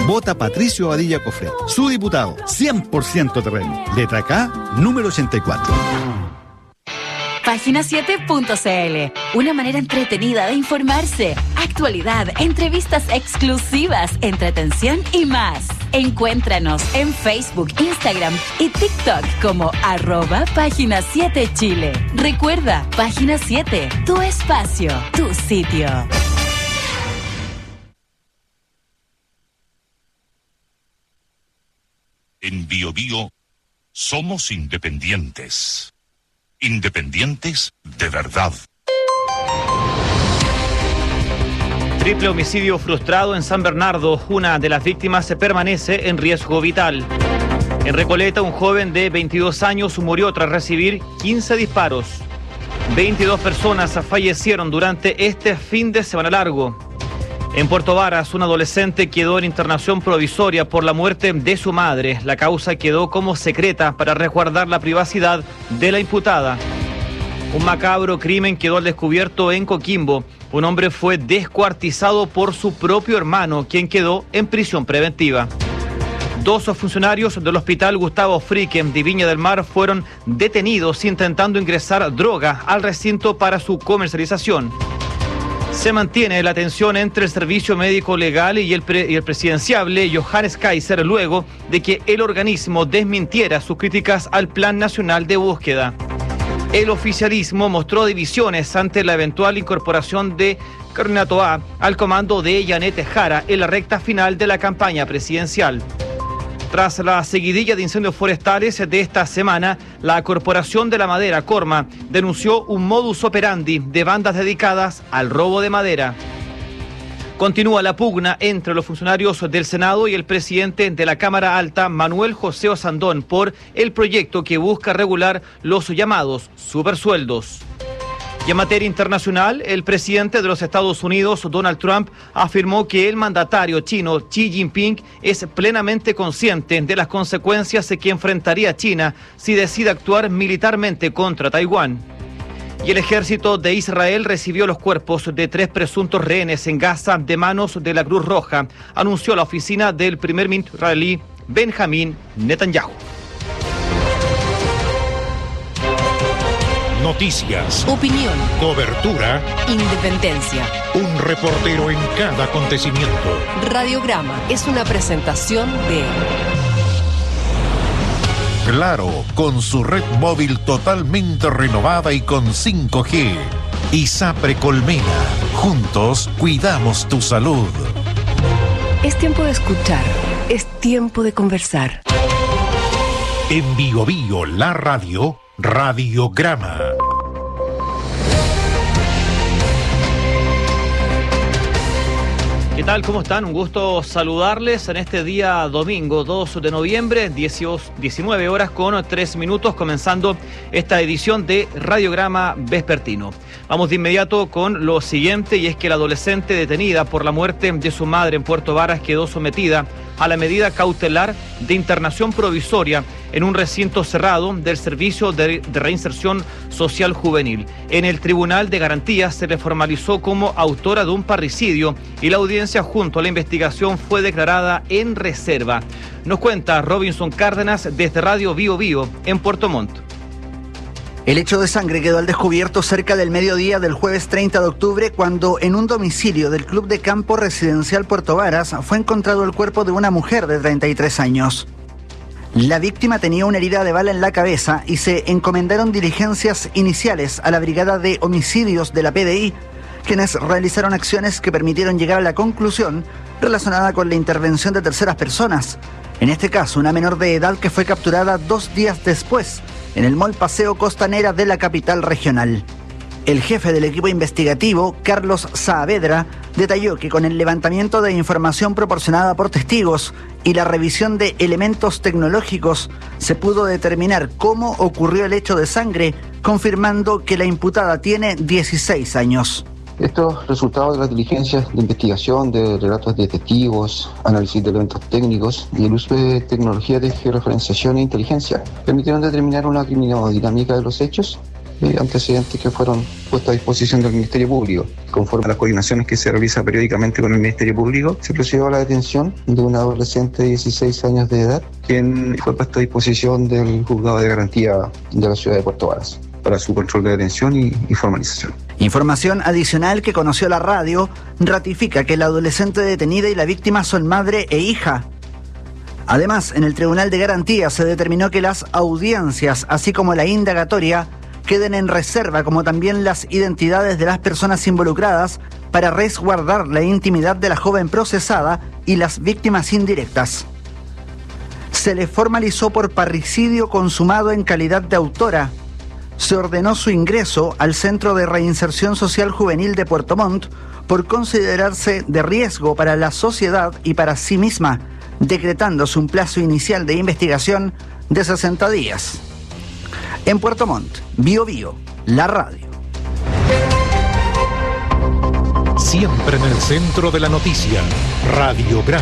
Vota Patricio Abadilla Cofré. Su diputado, 100% terreno. Letra K, número 84. Página7.cl, una manera entretenida de informarse, actualidad, entrevistas exclusivas, entretención y más. Encuéntranos en Facebook, Instagram y TikTok como @Página7Chile. Recuerda, Página 7, tu espacio, tu sitio. En Bio Bio somos independientes. Independientes de verdad. Triple homicidio frustrado en San Bernardo. Una de las víctimas se permanece en riesgo vital. En Recoleta, un joven de 22 años murió tras recibir 15 disparos. 22 personas fallecieron durante este fin de semana largo. En Puerto Varas, un adolescente quedó en internación provisoria por la muerte de su madre. La causa quedó como secreta para resguardar la privacidad de la imputada. Un macabro crimen quedó al descubierto en Coquimbo. Un hombre fue descuartizado por su propio hermano, quien quedó en prisión preventiva. 2 funcionarios del Hospital Gustavo Frique de Viña del Mar fueron detenidos intentando ingresar droga al recinto para su comercialización. Se mantiene la tensión entre el Servicio Médico Legal y el presidenciable Johannes Kaiser luego de que el organismo desmintiera sus críticas al Plan Nacional de Búsqueda. El oficialismo mostró divisiones ante la eventual incorporación de Carolina Toá al comando de Yanette Jara en la recta final de la campaña presidencial. Tras la seguidilla de incendios forestales de esta semana, la Corporación de la Madera, Corma, denunció un modus operandi de bandas dedicadas al robo de madera. Continúa la pugna entre los funcionarios del Senado y el presidente de la Cámara Alta, Manuel José Osandón, por el proyecto que busca regular los llamados supersueldos. Y en materia internacional, el presidente de los Estados Unidos, Donald Trump, afirmó que el mandatario chino Xi Jinping es plenamente consciente de las consecuencias que enfrentaría China si decide actuar militarmente contra Taiwán. Y el ejército de Israel recibió los cuerpos de 3 presuntos rehenes en Gaza de manos de la Cruz Roja, anunció la oficina del primer ministro israelí Benjamín Netanyahu. Noticias, opinión, cobertura, independencia. Un reportero en cada acontecimiento. Radiograma es una presentación de Claro, con su red móvil totalmente renovada y con 5G. ISAPRE Colmena. Juntos cuidamos tu salud. Es tiempo de escuchar. Es tiempo de conversar. En Bio Bio, la radio, Radiograma. ¿Qué tal? ¿Cómo están? Un gusto saludarles en este día domingo 2 de noviembre, 19 horas con 3 minutos, comenzando esta edición de Radiograma Vespertino. Vamos de inmediato con lo siguiente, y es que la adolescente detenida por la muerte de su madre en Puerto Varas quedó sometida a la medida cautelar de internación provisoria en un recinto cerrado del Servicio de Reinserción Social Juvenil. En el Tribunal de Garantías se le formalizó como autora de un parricidio y la audiencia junto a la investigación fue declarada en reserva. Nos cuenta Robinson Cárdenas desde Radio Bio Bio en Puerto Montt. El hecho de sangre quedó al descubierto cerca del mediodía del jueves 30 de octubre, cuando en un domicilio del Club de Campo Residencial Puerto Varas fue encontrado el cuerpo de una mujer de 33 años. La víctima tenía una herida de bala en la cabeza y se encomendaron diligencias iniciales a la Brigada de Homicidios de la PDI, quienes realizaron acciones que permitieron llegar a la conclusión relacionada con la intervención de terceras personas. En este caso, una menor de edad que fue capturada 2 días después en el Mall Paseo Costanera de la capital regional. El jefe del equipo investigativo, Carlos Saavedra, detalló que con el levantamiento de información proporcionada por testigos y la revisión de elementos tecnológicos, se pudo determinar cómo ocurrió el hecho de sangre, confirmando que la imputada tiene 16 años. Estos resultados de las diligencias de investigación, de relatos de testigos, análisis de elementos técnicos y el uso de tecnologías de georreferenciación e inteligencia permitieron determinar una criminodinámica de los hechos antecedentes que fueron puestos a disposición del Ministerio Público. Conforme a las coordinaciones que se realizan periódicamente con el Ministerio Público, se procedió a la detención de un adolescente de 16 años de edad, quien fue puesto a disposición del Juzgado de Garantía de la ciudad de Puerto Varas para su control de detención y formalización. Información adicional que conoció la radio ratifica que la adolescente detenida y la víctima son madre e hija. Además, en el Tribunal de Garantía se determinó que las audiencias, así como la indagatoria, queden en reserva, como también las identidades de las personas involucradas, para resguardar la intimidad de la joven procesada y las víctimas indirectas. Se le formalizó por parricidio consumado en calidad de autora. Se ordenó su ingreso al Centro de Reinserción Social Juvenil de Puerto Montt por considerarse de riesgo para la sociedad y para sí misma, decretándose un plazo inicial de investigación de 60 días. En Puerto Montt, BioBio, la radio. Siempre en el centro de la noticia, Radiograma.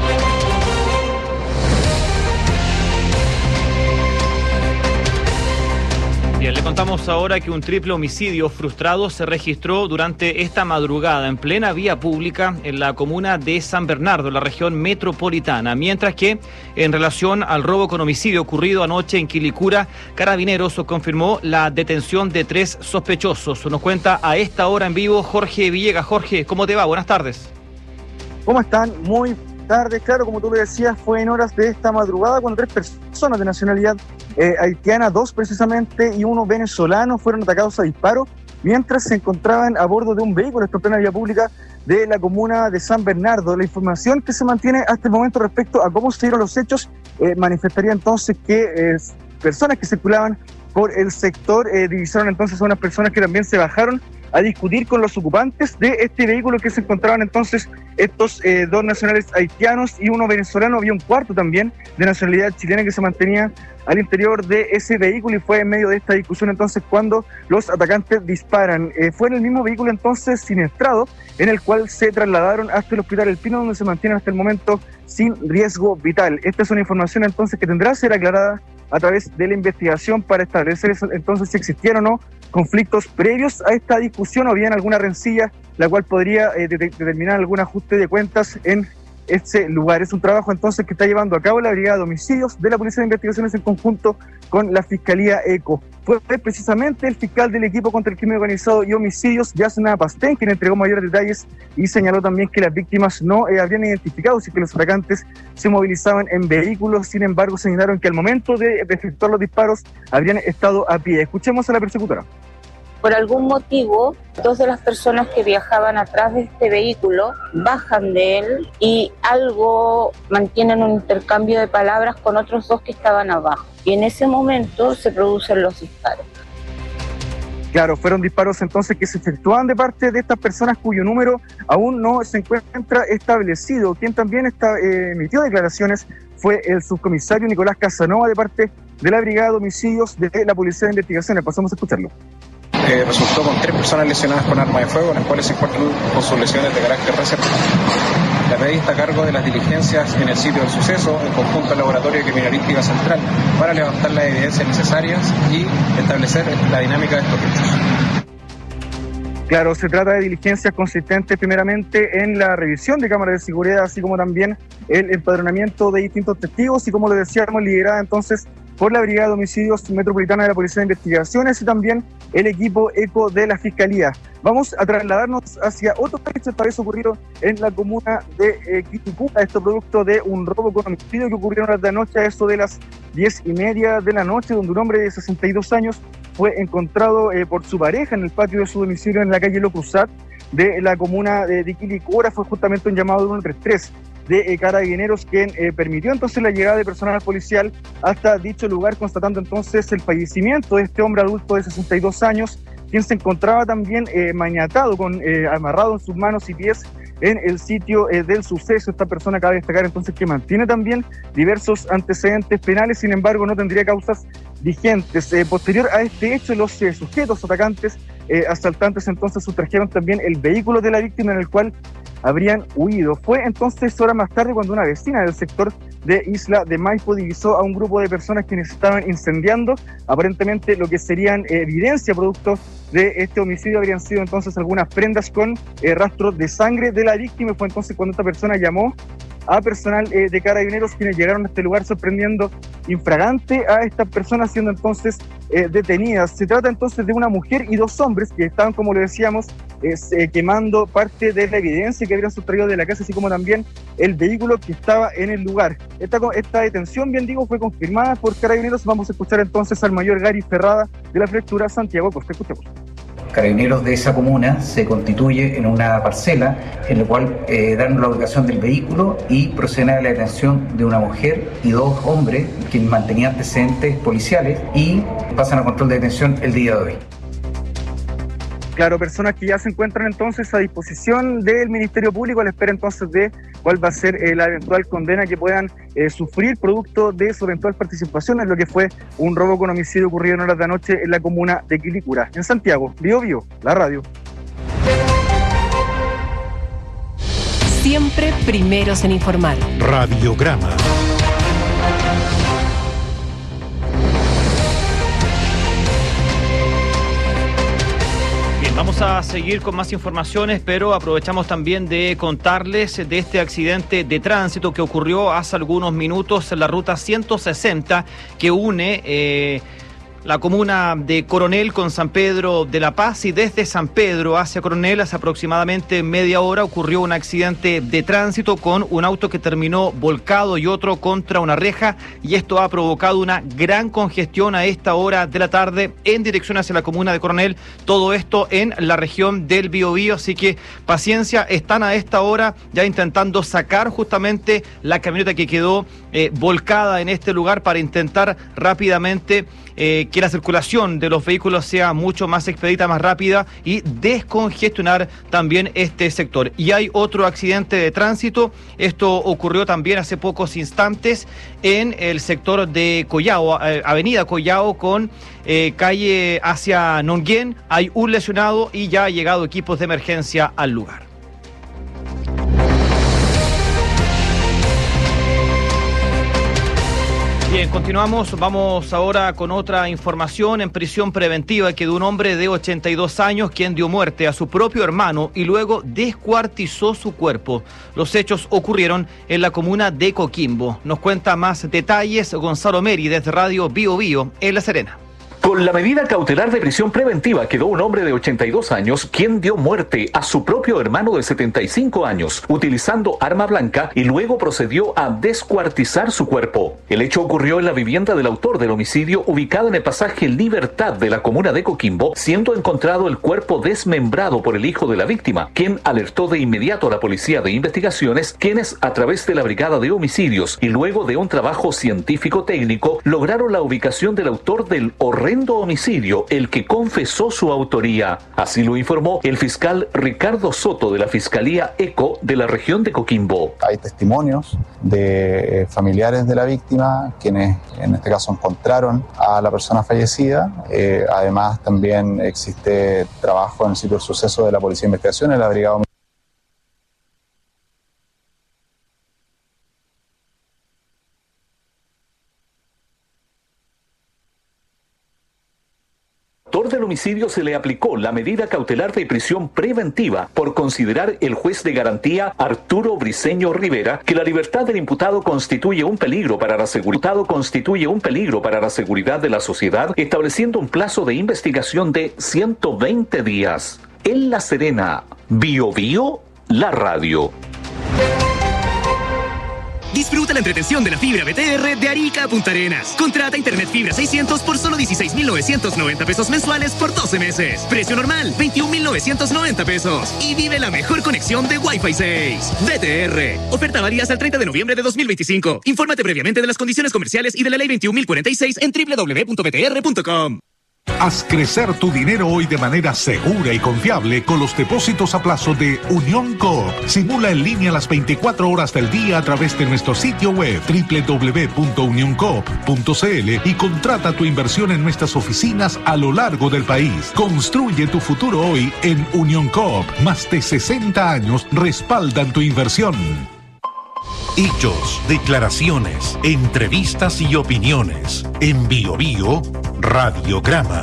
Bien, le contamos ahora que un triple homicidio frustrado se registró durante esta madrugada en plena vía pública en la comuna de San Bernardo, en la región metropolitana. Mientras que, en relación al robo con homicidio ocurrido anoche en Quilicura, Carabineros confirmó la detención de 3 sospechosos. Nos cuenta a esta hora en vivo Jorge Villegas. Jorge, ¿cómo te va? Buenas tardes. ¿Cómo están? Muy tarde, claro, como tú lo decías, fue en horas de esta madrugada cuando 3 personas de nacionalidad haitiana, 2 precisamente y 1 venezolano, fueron atacados a disparo mientras se encontraban a bordo de un vehículo en plena vía pública de la comuna de San Bernardo. La información que se mantiene hasta el momento respecto a cómo se dieron los hechos manifestaría entonces que personas que circulaban por el sector divisaron entonces a unas personas que también se bajaron a discutir con los ocupantes de este vehículo, que se encontraban entonces estos 2 nacionales haitianos y 1 venezolano. Había un cuarto también de nacionalidad chilena que se mantenía al interior de ese vehículo, y fue en medio de esta discusión entonces cuando los atacantes disparan. Fue en el mismo vehículo entonces siniestrado en el cual se trasladaron hasta el Hospital El Pino, donde se mantienen hasta el momento sin riesgo vital. Esta es una información entonces que tendrá que ser aclarada a través de la investigación para establecer entonces si existieron o no conflictos previos a esta discusión o bien alguna rencilla la cual podría determinar algún ajuste de cuentas en este lugar. Es un trabajo entonces que está llevando a cabo la Brigada de Homicidios de la Policía de Investigaciones en conjunto con la Fiscalía ECO. Fue precisamente el fiscal del equipo contra el crimen organizado y homicidios, Yasna Pastén, quien entregó mayores detalles y señaló también que las víctimas no habrían identificado si que los atacantes se movilizaban en vehículos. Sin embargo, señalaron que al momento de efectuar los disparos habrían estado a pie. Escuchemos a la persecutora. Por algún motivo, 2 de las personas que viajaban atrás de este vehículo bajan de él y algo mantienen un intercambio de palabras con otros 2 que estaban abajo. Y en ese momento se producen los disparos. Claro, fueron disparos entonces que se efectuaban de parte de estas personas cuyo número aún no se encuentra establecido. Quien también emitió declaraciones fue el subcomisario Nicolás Casanova de parte de la Brigada de Homicidios de la Policía de Investigaciones. Pasamos a escucharlo. Resultó con 3 personas lesionadas con arma de fuego, las cuales se encuentran con sus lesiones de carácter reserva. La PDI está a cargo de las diligencias en el sitio del suceso, en conjunto al Laboratorio de Criminalística Central, para levantar las evidencias necesarias y establecer la dinámica de estos hechos. Claro, se trata de diligencias consistentes primeramente en la revisión de cámaras de seguridad, así como también el empadronamiento de distintos testigos y, como lo decíamos, liderada entonces por la Brigada de Homicidios Metropolitana de la Policía de Investigaciones y también el equipo ECO de la Fiscalía. Vamos a trasladarnos hacia otro hecho, esta vez ocurrido en la comuna de Quilicura. Esto producto de un robo con homicidio que ocurrió en la noche, a eso de las 10:30 de la noche, donde un hombre de 62 años fue encontrado por su pareja en el patio de su domicilio en la calle Lo Cruzat de la comuna de Quilicura. Fue justamente un llamado de 133 de Carabineros quien permitió entonces la llegada de personal policial hasta dicho lugar, constatando entonces el fallecimiento de este hombre adulto de 62 años, quien se encontraba también maniatado, amarrado en sus manos y pies en el sitio del suceso. Esta persona, cabe destacar entonces que mantiene también diversos antecedentes penales, sin embargo no tendría causas vigentes. Posterior a este hecho, los sujetos atacantes asaltantes entonces sustrajeron también el vehículo de la víctima, en el cual habrían huido. Fue entonces horas más tarde cuando una vecina del sector de Isla de Maipo divisó a un grupo de personas quienes estaban incendiando aparentemente lo que serían evidencia producto de este homicidio. Habrían sido entonces algunas prendas con rastros de sangre de la víctima. Fue entonces cuando esta persona llamó a personal de Carabineros, quienes llegaron a este lugar sorprendiendo infragante a estas personas, siendo entonces detenidas. Se trata entonces de una mujer y dos hombres que estaban, como le decíamos, quemando parte de la evidencia que habrían sustraído de la casa, así como también el vehículo que estaba en el lugar. Esta detención, bien digo, fue confirmada por Carabineros. Vamos a escuchar entonces al mayor Gary Ferrada de la Prefectura Santiago Costa. Escuchemos. Carabineros de esa comuna se constituye en una parcela en la cual dan la ubicación del vehículo y proceden a la detención de una mujer y dos hombres que mantenían antecedentes policiales y pasan a control de detención el día de hoy. Claro, personas que ya se encuentran entonces a disposición del Ministerio Público a la espera entonces de cuál va a ser la eventual condena que puedan sufrir producto de su eventual participación en lo que fue un robo con homicidio ocurrido en horas de anoche en la comuna de Quilicura. En Santiago, Bio Bio, la radio. Siempre primeros en informar. Radiograma. Vamos a seguir con más informaciones, pero aprovechamos también de contarles de este accidente de tránsito que ocurrió hace algunos minutos en la ruta 160 que une la comuna de Coronel con San Pedro de la Paz, y desde San Pedro hacia Coronel hace aproximadamente media hora ocurrió un accidente de tránsito con un auto que terminó volcado y otro contra una reja, y esto ha provocado una gran congestión a esta hora de la tarde en dirección hacia la comuna de Coronel, todo esto en la región del Biobío, así que paciencia, están a esta hora ya intentando sacar justamente la camioneta que quedó volcada en este lugar para intentar rápidamente que la circulación de los vehículos sea mucho más expedita, más rápida y descongestionar también este sector. Y hay otro accidente de tránsito, esto ocurrió también hace pocos instantes en el sector de Collao, avenida Collao con calle hacia Nonguén. Hay un lesionado y ya han llegado equipos de emergencia al lugar. Bien, continuamos, vamos ahora con otra información. En prisión preventiva quedó un hombre de 82 años quien dio muerte a su propio hermano y luego descuartizó su cuerpo. Los hechos ocurrieron en la comuna de Coquimbo. Nos cuenta más detalles Gonzalo Meri desde Radio Bio Bio en La Serena. Con la medida cautelar de prisión preventiva quedó un hombre de 82 años quien dio muerte a su propio hermano de 75 años utilizando arma blanca y luego procedió a descuartizar su cuerpo. El hecho ocurrió en la vivienda del autor del homicidio ubicada en el pasaje Libertad de la comuna de Coquimbo, siendo encontrado el cuerpo desmembrado por el hijo de la víctima, quien alertó de inmediato a la Policía de Investigaciones, quienes a través de la Brigada de Homicidios y luego de un trabajo científico técnico lograron la ubicación del autor del horrendo homicidio, el que confesó su autoría. Así lo informó el fiscal Ricardo Soto de la Fiscalía ECO de la región de Coquimbo. Hay testimonios de familiares de la víctima, quienes en este caso encontraron a la persona fallecida. Además también existe trabajo en el sitio del suceso de la Policía de Investigaciones, la Brigada Del homicidio se le aplicó la medida cautelar de prisión preventiva por considerar el juez de garantía Arturo Briceño Rivera que la libertad del imputado constituye un peligro para la seguridad de la sociedad, estableciendo un plazo de investigación de 120 días. En La Serena, Bio Bio, la radio. Disfruta la entretención de la fibra BTR de Arica a Punta Arenas. Contrata internet fibra 600 por solo 16,990 pesos mensuales por 12 meses. Precio normal, 21,990 pesos. Y vive la mejor conexión de Wi-Fi 6. BTR. Oferta válida hasta el 30 de noviembre de 2025. Infórmate previamente de las condiciones comerciales y de la ley 21.046 en www.btr.com. Haz crecer tu dinero hoy de manera segura y confiable con los depósitos a plazo de Unión Coop. Simula en línea las 24 horas del día a través de nuestro sitio web www.unioncoop.cl y contrata tu inversión en nuestras oficinas a lo largo del país. Construye tu futuro hoy en Unión Coop. Más de 60 años respaldan tu inversión. Hechos, declaraciones, entrevistas y opiniones. En Bio Bio, Radiograma.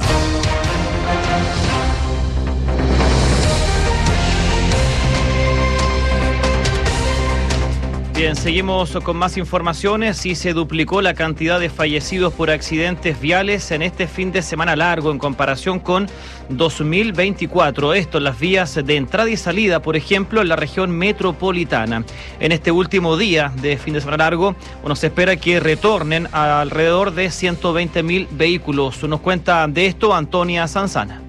Bien, seguimos con más informaciones y se duplicó la cantidad de fallecidos por accidentes viales en este fin de semana largo en comparación con 2024. Esto en las vías de entrada y salida, por ejemplo, en la región metropolitana. En este último día de fin de semana largo, se espera que retornen a alrededor de 120.000 vehículos. Nos cuenta de esto Antonia Sanzana.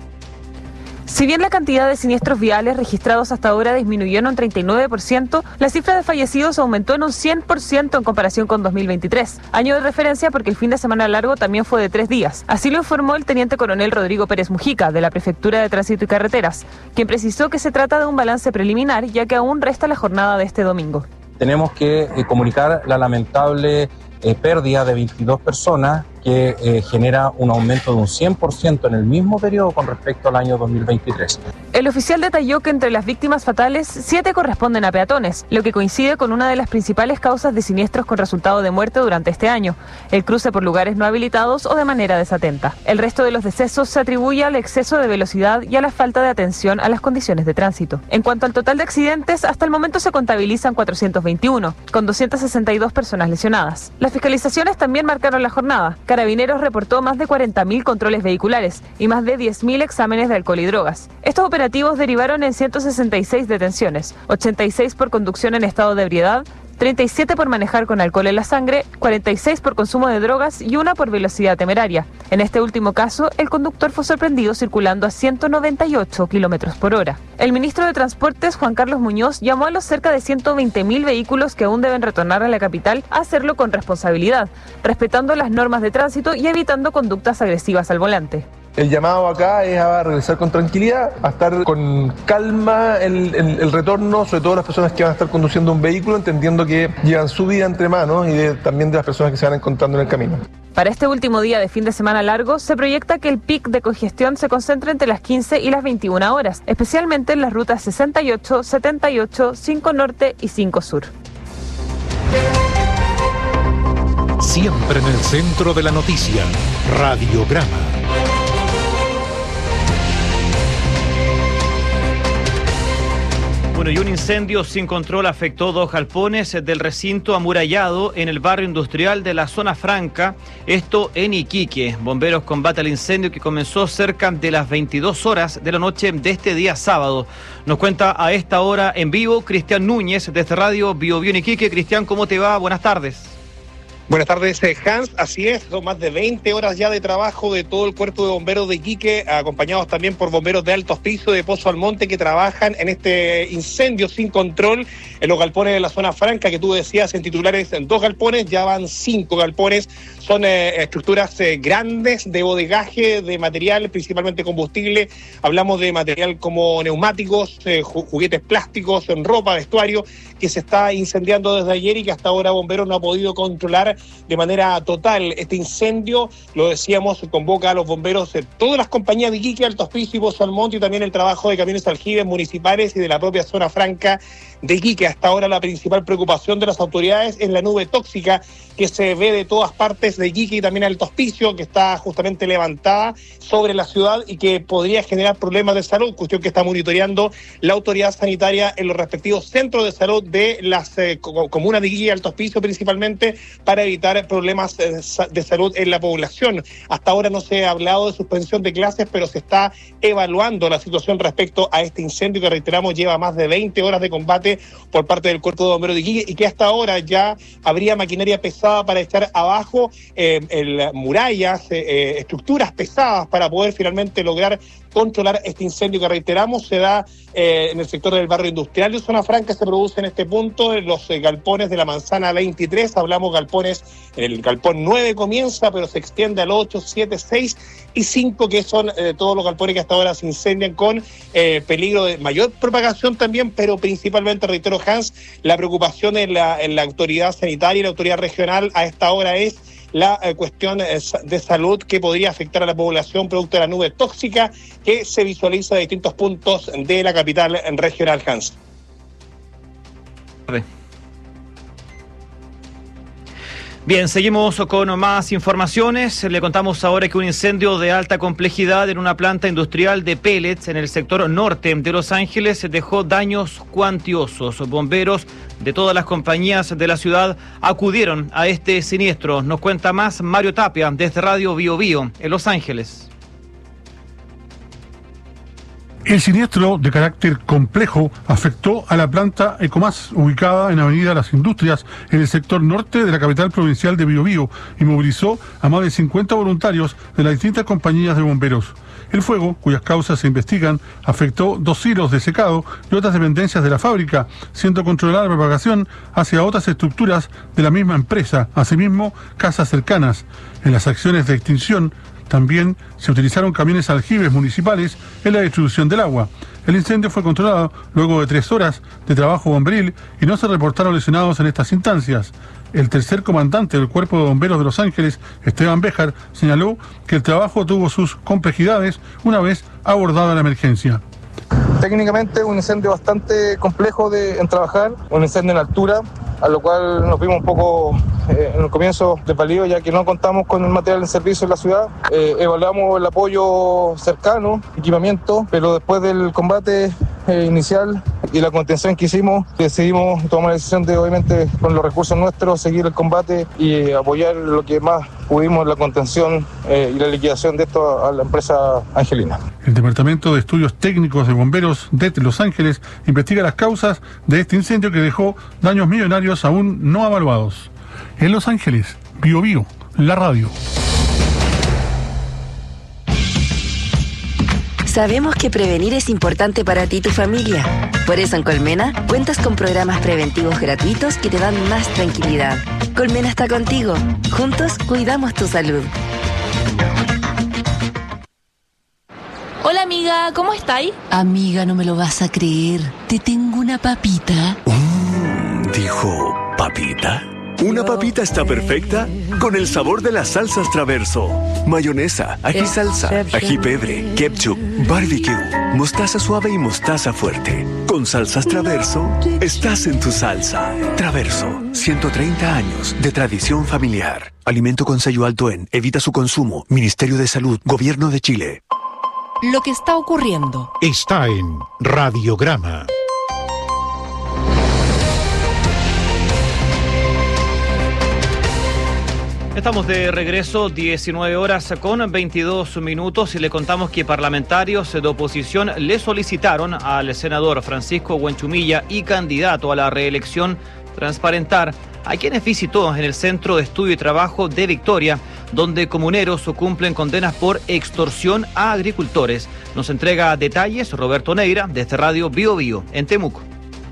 Si bien la cantidad de siniestros viales registrados hasta ahora disminuyó en un 39%, la cifra de fallecidos aumentó en un 100% en comparación con 2023, año de referencia porque el fin de semana largo también fue de 3 días. Así lo informó el teniente coronel Rodrigo Pérez Mujica, de la Prefectura de Tránsito y Carreteras, quien precisó que se trata de un balance preliminar, ya que aún resta la jornada de este domingo. Tenemos que comunicar la lamentable pérdida de 22 personas que genera un aumento de un 100% en el mismo periodo con respecto al año 2023. El oficial detalló que entre las víctimas fatales, 7 corresponden a peatones, lo que coincide con una de las principales causas de siniestros con resultado de muerte durante este año, el cruce por lugares no habilitados o de manera desatenta. El resto de los decesos se atribuye al exceso de velocidad y a la falta de atención a las condiciones de tránsito. En cuanto al total de accidentes, hasta el momento se contabilizan 421, con 262 personas lesionadas. Las fiscalizaciones también marcaron la jornada. Carabineros reportó más de 40.000 controles vehiculares y más de 10.000 exámenes de alcohol y drogas. Estos operativos derivaron en 166 detenciones, 86 por conducción en estado de ebriedad, 37 por manejar con alcohol en la sangre, 46 por consumo de drogas y 1 por velocidad temeraria. En este último caso, el conductor fue sorprendido circulando a 198 kilómetros por hora. El ministro de Transportes, Juan Carlos Muñoz, llamó a los cerca de 120.000 vehículos que aún deben retornar a la capital a hacerlo con responsabilidad, respetando las normas de tránsito y evitando conductas agresivas al volante. El llamado acá es a regresar con tranquilidad, a estar con calma el retorno, sobre todo las personas que van a estar conduciendo un vehículo, entendiendo que llevan su vida entre manos y también de las personas que se van encontrando en el camino. Para este último día de fin de semana largo, se proyecta que el pic de congestión se concentre entre las 15 y las 21 horas, especialmente en las rutas 68, 78, 5 Norte y 5 Sur. Siempre en el centro de la noticia, Radiograma. Y un incendio sin control afectó 2 galpones del recinto amurallado en el barrio industrial de la Zona Franca, esto en Iquique. Bomberos combate el incendio que comenzó cerca de las 22 horas de la noche de este día sábado. Nos cuenta a esta hora en vivo Cristian Núñez desde Radio Bio Bio en Iquique. Cristian, ¿cómo te va? Buenas tardes. Buenas tardes, Hans. Así es, son más de 20 horas ya de trabajo de todo el cuerpo de bomberos de Iquique, acompañados también por bomberos de Alto Hospicio de Pozo Almonte que trabajan en este incendio sin control en los galpones de la Zona Franca, que tú decías en titulares en 2 galpones, ya van 5 galpones. Son estructuras grandes de bodegaje de material, principalmente combustible. Hablamos de material como neumáticos, juguetes plásticos, ropa, vestuario, que se está incendiando desde ayer y que hasta ahora bomberos no ha podido controlar de manera total. Este incendio, lo decíamos, convoca a los bomberos de todas las compañías de Iquique, Alto Hospicio y Pozo Almonte, y también el trabajo de camiones aljibes municipales y de la propia Zona Franca de Iquique. Hasta ahora la principal preocupación de las autoridades es la nube tóxica que se ve de todas partes de Iquique y también Alto Hospicio, que está justamente levantada sobre la ciudad y que podría generar problemas de salud, cuestión que está monitoreando la autoridad sanitaria en los respectivos centros de salud de las comunas de Iquique y Alto Hospicio principalmente, para evitar problemas de salud en la población. Hasta ahora no se ha hablado de suspensión de clases, pero se está evaluando la situación respecto a este incendio que, reiteramos, lleva más de 20 horas de combate por parte del Cuerpo de Bomberos de Iquique y que hasta ahora ya habría maquinaria pesada para echar abajo murallas, estructuras pesadas para poder finalmente lograr controlar este incendio que, reiteramos, se da en el sector del barrio industrial de Zona Franca. Se produce en este punto en los galpones de la manzana 23, hablamos galpones, el galpón 9 comienza, pero se extiende al 8, 7, 6 y 5, que son todos los galpones que hasta ahora se incendian con peligro de mayor propagación también, pero principalmente, reitero, Hans, la preocupación en la autoridad sanitaria y la autoridad regional a esta hora es la cuestión de salud que podría afectar a la población producto de la nube tóxica que se visualiza de distintos puntos de la capital regional, Hans. Bien, seguimos con más informaciones. Le contamos ahora que un incendio de alta complejidad en una planta industrial de pellets en el sector norte de Los Ángeles dejó daños cuantiosos. Bomberos de todas las compañías de la ciudad acudieron a este siniestro. Nos cuenta más Mario Tapia desde Radio Bio Bio en Los Ángeles. El siniestro, de carácter complejo, afectó a la planta Ecomas, ubicada en Avenida Las Industrias, en el sector norte de la capital provincial de Biobío, y movilizó a más de 50 voluntarios de las distintas compañías de bomberos. El fuego, cuyas causas se investigan, afectó 2 silos de secado y otras dependencias de la fábrica, siendo controlada la propagación hacia otras estructuras de la misma empresa, asimismo casas cercanas. En las acciones de extinción también se utilizaron camiones aljibes municipales en la distribución del agua. El incendio fue controlado luego de 3 horas de trabajo bomberil y no se reportaron lesionados en estas instancias. El tercer comandante del Cuerpo de Bomberos de Los Ángeles, Esteban Béjar, señaló que el trabajo tuvo sus complejidades una vez abordada la emergencia. Técnicamente un incendio bastante complejo en trabajar, un incendio en altura, a lo cual nos vimos un poco en el comienzo desvalidos, ya que no contamos con el material en servicio en la ciudad. Evaluamos el apoyo cercano, equipamiento, pero después del combate inicial y la contención que hicimos, decidimos tomar la decisión de, obviamente, con los recursos nuestros, seguir el combate y apoyar lo que más pudimos en la contención y la liquidación de esto a la empresa angelina. El Departamento de Estudios Técnicos de Bomberos de Los Ángeles investiga las causas de este incendio que dejó daños millonarios aún no evaluados. En Los Ángeles, Bio Bio, la radio. Sabemos que prevenir es importante para ti y tu familia. Por eso en Colmena cuentas con programas preventivos gratuitos que te dan más tranquilidad. Colmena está contigo. Juntos cuidamos tu salud. Hola amiga, ¿cómo estáis? Amiga, no me lo vas a creer. Te tengo una papita. ¿Dijo papita? Una papita está perfecta con el sabor de las salsas Traverso. Mayonesa, ají salsa, ají pebre, ketchup, barbecue, mostaza suave y mostaza fuerte. Con salsas Traverso, estás en tu salsa. Traverso, 130 años de tradición familiar. Alimento con sello alto en, evita su consumo. Ministerio de Salud, Gobierno de Chile. Lo que está ocurriendo está en Radiograma. Estamos de regreso, 19 horas con 22 minutos, y le contamos que parlamentarios de oposición le solicitaron al senador Francisco Huenchumilla y candidato a la reelección transparentar a quienes visitó en el Centro de Estudio y Trabajo de Victoria, donde comuneros cumplen condenas por extorsión a agricultores. Nos entrega detalles Roberto Neira desde Radio Bio Bio en Temuco.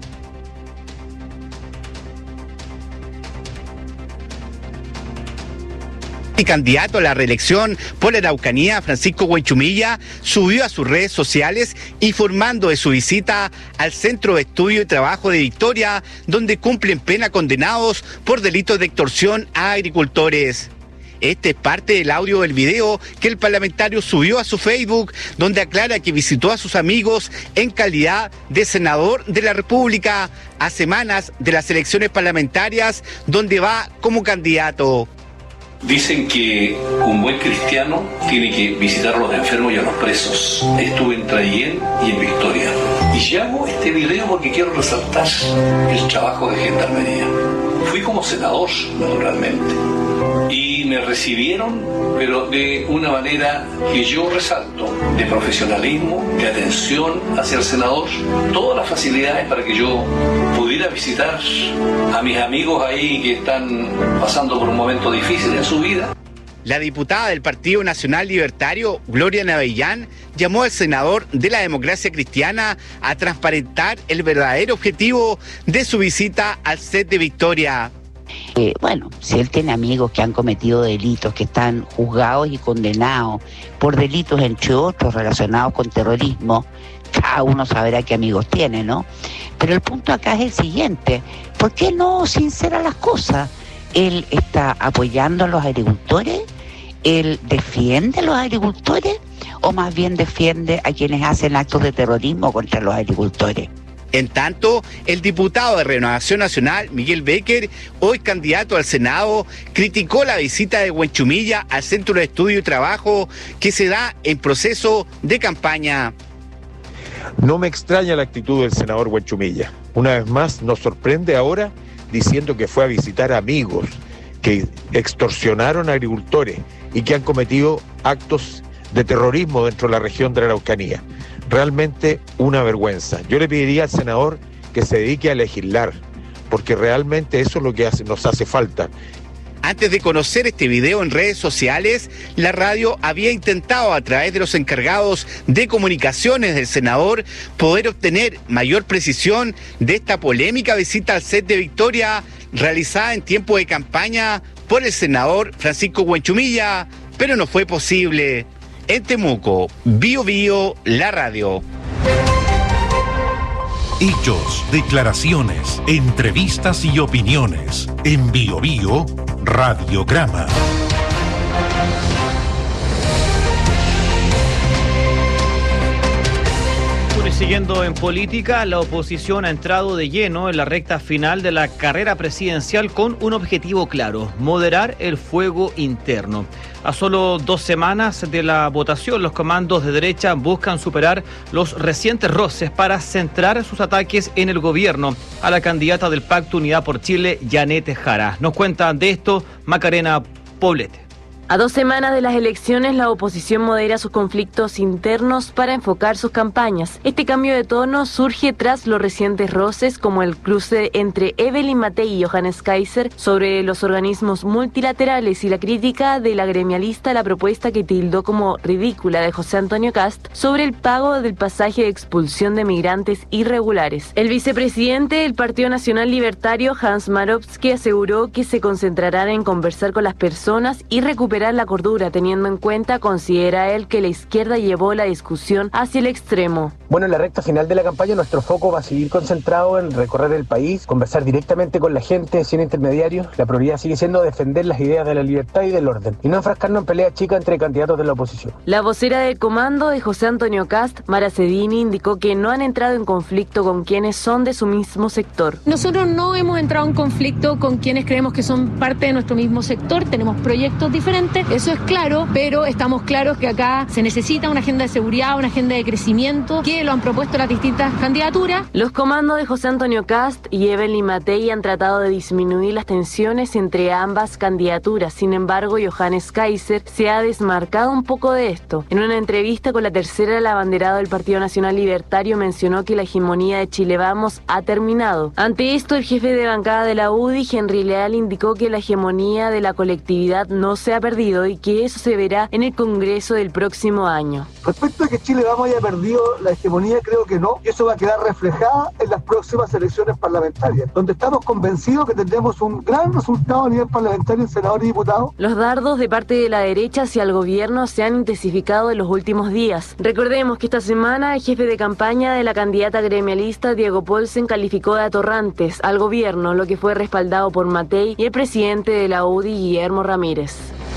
Candidato a la reelección por la Araucanía, Francisco Huenchumilla, subió a sus redes sociales informando de su visita al Centro de Estudio y Trabajo de Victoria, donde cumplen pena condenados por delitos de extorsión a agricultores. Este es parte del audio del video que el parlamentario subió a su Facebook, donde aclara que visitó a sus amigos en calidad de senador de la República a semanas de las elecciones parlamentarias, donde va como candidato. Dicen que un buen cristiano tiene que visitar a los enfermos y a los presos. Estuve en Traillén y en Victoria. Y hago este video porque quiero resaltar el trabajo de Gendarmería. Fui como senador, naturalmente. Y me recibieron, pero de una manera que yo resalto, de profesionalismo, de atención hacia el senador, todas las facilidades para que yo pudiera visitar a mis amigos ahí que están pasando por un momento difícil en su vida. La diputada del Partido Nacional Libertario, Gloria Navellán, llamó al senador de la Democracia Cristiana a transparentar el verdadero objetivo de su visita al set de Victoria. Bueno, si él tiene amigos que han cometido delitos, que están juzgados y condenados por delitos, entre otros, relacionados con terrorismo, cada uno sabrá qué amigos tiene, ¿no? Pero el punto acá es el siguiente: ¿por qué no sincera las cosas? Él está apoyando a los agricultores, él defiende a los agricultores, o más bien defiende a quienes hacen actos de terrorismo contra los agricultores. En tanto, el diputado de Renovación Nacional, Miguel Becker, hoy candidato al Senado, criticó la visita de Huenchumilla al Centro de Estudio y Trabajo que se da en proceso de campaña. No me extraña la actitud del senador Huenchumilla. Una vez más nos sorprende ahora diciendo que fue a visitar amigos que extorsionaron a agricultores y que han cometido actos de terrorismo dentro de la región de la Araucanía. Realmente una vergüenza. Yo le pediría al senador que se dedique a legislar, porque realmente eso es lo que nos hace falta. Antes de conocer este video en redes sociales, la radio había intentado a través de los encargados de comunicaciones del senador poder obtener mayor precisión de esta polémica visita al set de Victoria realizada en tiempo de campaña por el senador Francisco Huenchumilla, pero no fue posible. En Temuco, Bio Bio, la radio. Hechos, declaraciones, entrevistas y opiniones. En Bio Bio, Radiograma. Siguiendo en política, la oposición ha entrado de lleno en la recta final de la carrera presidencial con un objetivo claro: moderar el fuego interno. A solo 2 semanas de la votación, los comandos de derecha buscan superar los recientes roces para centrar sus ataques en el gobierno a la candidata del Pacto Unidad por Chile, Janet Jara. Nos cuenta de esto Macarena Poblete. A 2 semanas de las elecciones, la oposición modera sus conflictos internos para enfocar sus campañas. Este cambio de tono surge tras los recientes roces, como el cruce entre Evelyn Matei y Johannes Kaiser sobre los organismos multilaterales y la crítica de la gremialista a la propuesta que tildó como ridícula de José Antonio Kast sobre el pago del pasaje de expulsión de migrantes irregulares. El vicepresidente del Partido Nacional Libertario, Hans Marowski, aseguró que se concentrarán en conversar con las personas y recuperar la cordura, teniendo en cuenta, considera él, que la izquierda llevó la discusión hacia el extremo. Bueno, en la recta final de la campaña nuestro foco va a seguir concentrado en recorrer el país, conversar directamente con la gente, sin intermediarios. La prioridad sigue siendo defender las ideas de la libertad y del orden, y no enfrascarnos en peleas chicas entre candidatos de la oposición. La vocera del comando de José Antonio Kast, Mara Cedini, indicó que no han entrado en conflicto con quienes son de su mismo sector. Nosotros no hemos entrado en conflicto con quienes creemos que son parte de nuestro mismo sector, tenemos proyectos diferentes, eso es claro, pero estamos claros que acá se necesita una agenda de seguridad, una agenda de crecimiento, que lo han propuesto las distintas candidaturas. Los comandos de José Antonio Kast y Evelyn Matei han tratado de disminuir las tensiones entre ambas candidaturas. Sin embargo, Johannes Kaiser se ha desmarcado un poco de esto. En una entrevista con La Tercera, el abanderado del Partido Nacional Libertario mencionó que la hegemonía de Chile Vamos ha terminado. Ante esto, el jefe de bancada de la UDI, Henry Leal, indicó que la hegemonía de la colectividad no se ha perdido y que eso se verá en el Congreso del próximo año. Respecto a que Chile Vamos haya perdido la hegemonía, creo que no. Eso va a quedar reflejada en las próximas elecciones parlamentarias, donde estamos convencidos que tendremos un gran resultado a nivel parlamentario en senadores y diputados. Los dardos de parte de la derecha hacia el gobierno se han intensificado en los últimos días. Recordemos que esta semana el jefe de campaña de la candidata gremialista, Diego Paulsen, calificó de atorrantes al gobierno, lo que fue respaldado por Matei y el presidente de la UDI, Guillermo Ramírez.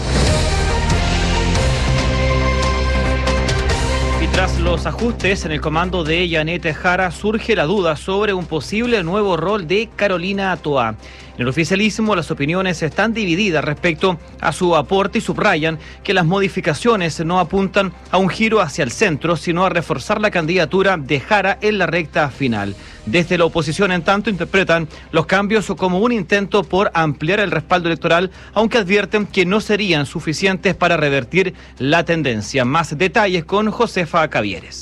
Tras los ajustes en el comando de Janet Jara, surge la duda sobre un posible nuevo rol de Carolina Toá. En el oficialismo, las opiniones están divididas respecto a su aporte y subrayan que las modificaciones no apuntan a un giro hacia el centro, sino a reforzar la candidatura de Jara en la recta final. Desde la oposición, en tanto, interpretan los cambios como un intento por ampliar el respaldo electoral, aunque advierten que no serían suficientes para revertir la tendencia. Más detalles con Josefa Cavieres.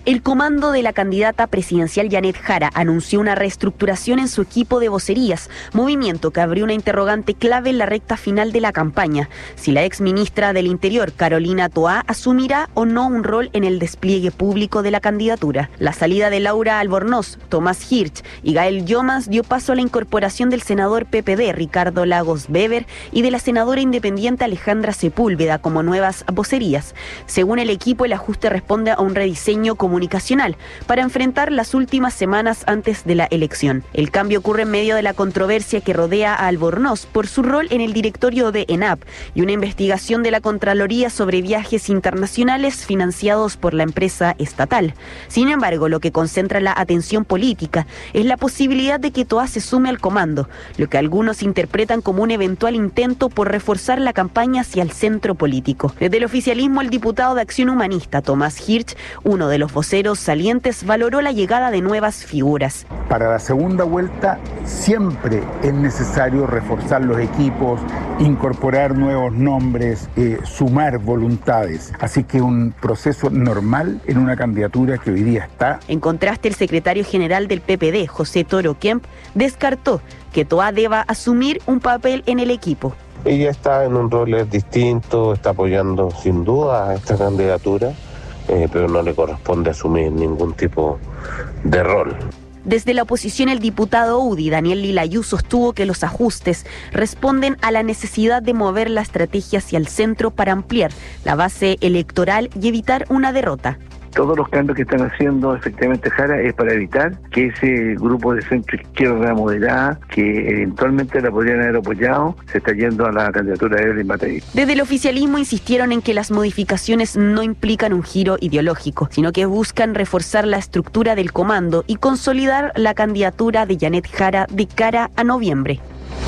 El comando de la candidata presidencial Janet Jara anunció una reestructuración en su equipo de vocerías, movimiento que abrió una interrogante clave en la recta final de la campaña. Si la exministra del Interior, Carolina Toá, asumirá o no un rol en el despliegue público de la candidatura. La salida de Laura Albornoz, Tomás Hirsch y Gael Llomas dio paso a la incorporación del senador PPD, Ricardo Lagos Weber, y de la senadora independiente Alejandra Sepúlveda como nuevas vocerías. Según el equipo, el ajuste responde a un rediseño comunicacional para enfrentar las últimas semanas antes de la elección. El cambio ocurre en medio de la controversia que rodea a Albornoz por su rol en el directorio de ENAP y una investigación de la Contraloría sobre viajes internacionales financiados por la empresa estatal. Sin embargo, lo que concentra la atención política es la posibilidad de que Toá se sume al comando, lo que algunos interpretan como un eventual intento por reforzar la campaña hacia el centro político. Desde el oficialismo, el diputado de Acción Humanista, Tomás Hirsch, uno de los voceros salientes, valoró la llegada de nuevas figuras. Para la segunda vuelta siempre es necesario reforzar los equipos, incorporar nuevos nombres, sumar voluntades. Así que un proceso normal en una candidatura que hoy día está. En contraste, el secretario general del PPD, José Toro Kemp, descartó que Toá deba asumir un papel en el equipo. Ella está en un rol distinto, está apoyando sin duda a esta candidatura, pero no le corresponde asumir ningún tipo de rol. Desde la oposición, el diputado UDI, Daniel Lilayú, sostuvo que los ajustes responden a la necesidad de mover la estrategia hacia el centro para ampliar la base electoral y evitar una derrota. Todos los cambios que están haciendo efectivamente Jara es para evitar que ese grupo de centro izquierda moderada, que eventualmente la podrían haber apoyado, se está yendo a la candidatura de Evelyn Matei. Desde el oficialismo insistieron en que las modificaciones no implican un giro ideológico, sino que buscan reforzar la estructura del comando y consolidar la candidatura de Janet Jara de cara a noviembre.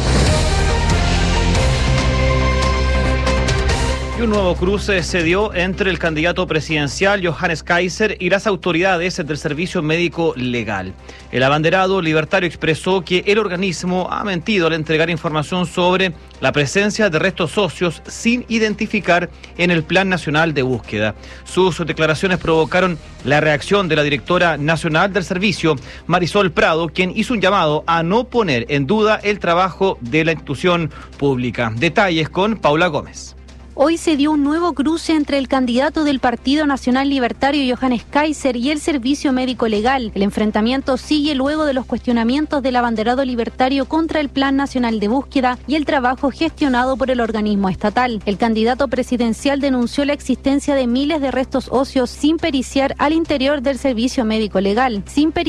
Y un nuevo cruce se dio entre el candidato presidencial Johannes Kaiser y las autoridades del Servicio Médico Legal. El abanderado libertario expresó que el organismo ha mentido al entregar información sobre la presencia de restos óseos sin identificar en el Plan Nacional de Búsqueda. Sus declaraciones provocaron la reacción de la directora nacional del servicio, Marisol Prado, quien hizo un llamado a no poner en duda el trabajo de la institución pública. Detalles con Paula Gómez. Hoy se dio un nuevo cruce entre el candidato del Partido Nacional Libertario Johannes Kaiser y el Servicio Médico Legal. El enfrentamiento sigue luego de los cuestionamientos del abanderado libertario contra el Plan Nacional de Búsqueda y el trabajo gestionado por el organismo estatal. El candidato presidencial denunció la existencia de miles de restos óseos sin periciar al interior del Servicio Médico Legal.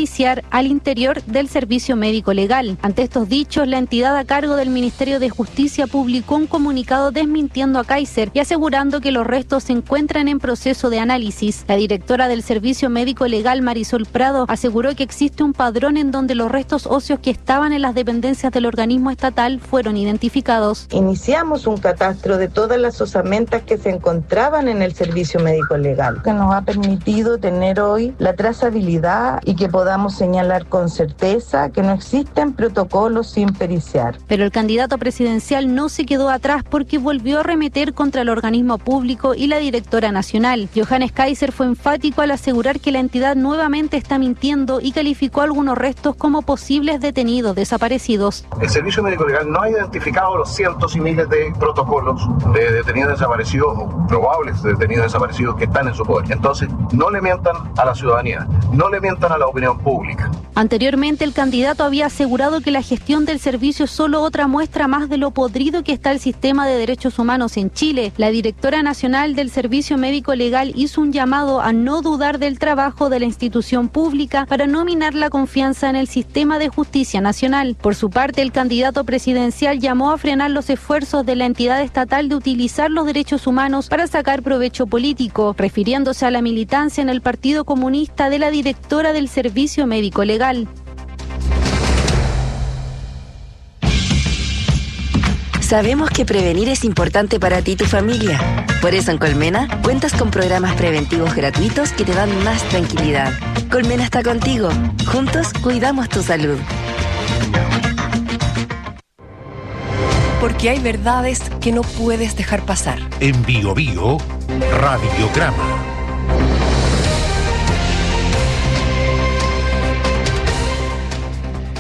Ante estos dichos, la entidad a cargo del Ministerio de Justicia publicó un comunicado desmintiendo a Kaiser y asegurando que los restos se encuentran en proceso de análisis. La directora del Servicio Médico Legal, Marisol Prado, aseguró que existe un padrón en donde los restos óseos que estaban en las dependencias del organismo estatal fueron identificados. Iniciamos un catastro de todas las osamentas que se encontraban en el Servicio Médico Legal, que nos ha permitido tener hoy la trazabilidad y que podamos señalar con certeza que no existen protocolos sin periciar. Pero el candidato presidencial no se quedó atrás porque volvió a arremeter contra el organismo público y la directora nacional. Johannes Kaiser fue enfático al asegurar que la entidad nuevamente está mintiendo y calificó algunos restos como posibles detenidos desaparecidos. El Servicio Médico Legal no ha identificado los cientos y miles de protocolos de detenidos desaparecidos o probables detenidos desaparecidos que están en su poder. Entonces, no le mientan a la ciudadanía, no le mientan a la opinión pública. Anteriormente, el candidato había asegurado que la gestión del servicio es solo otra muestra más de lo podrido que está el sistema de derechos humanos en Chile. La directora nacional del Servicio Médico Legal hizo un llamado a no dudar del trabajo de la institución pública para no minar la confianza en el sistema de justicia nacional. Por su parte, el candidato presidencial llamó a frenar los esfuerzos de la entidad estatal de utilizar los derechos humanos para sacar provecho político, refiriéndose a la militancia en el Partido Comunista de la directora del Servicio Médico Legal. Sabemos que prevenir es importante para ti y tu familia. Por eso en Colmena cuentas con programas preventivos gratuitos que te dan más tranquilidad. Colmena está contigo. Juntos cuidamos tu salud. Porque hay verdades que no puedes dejar pasar. En Bio Bio, Radiograma.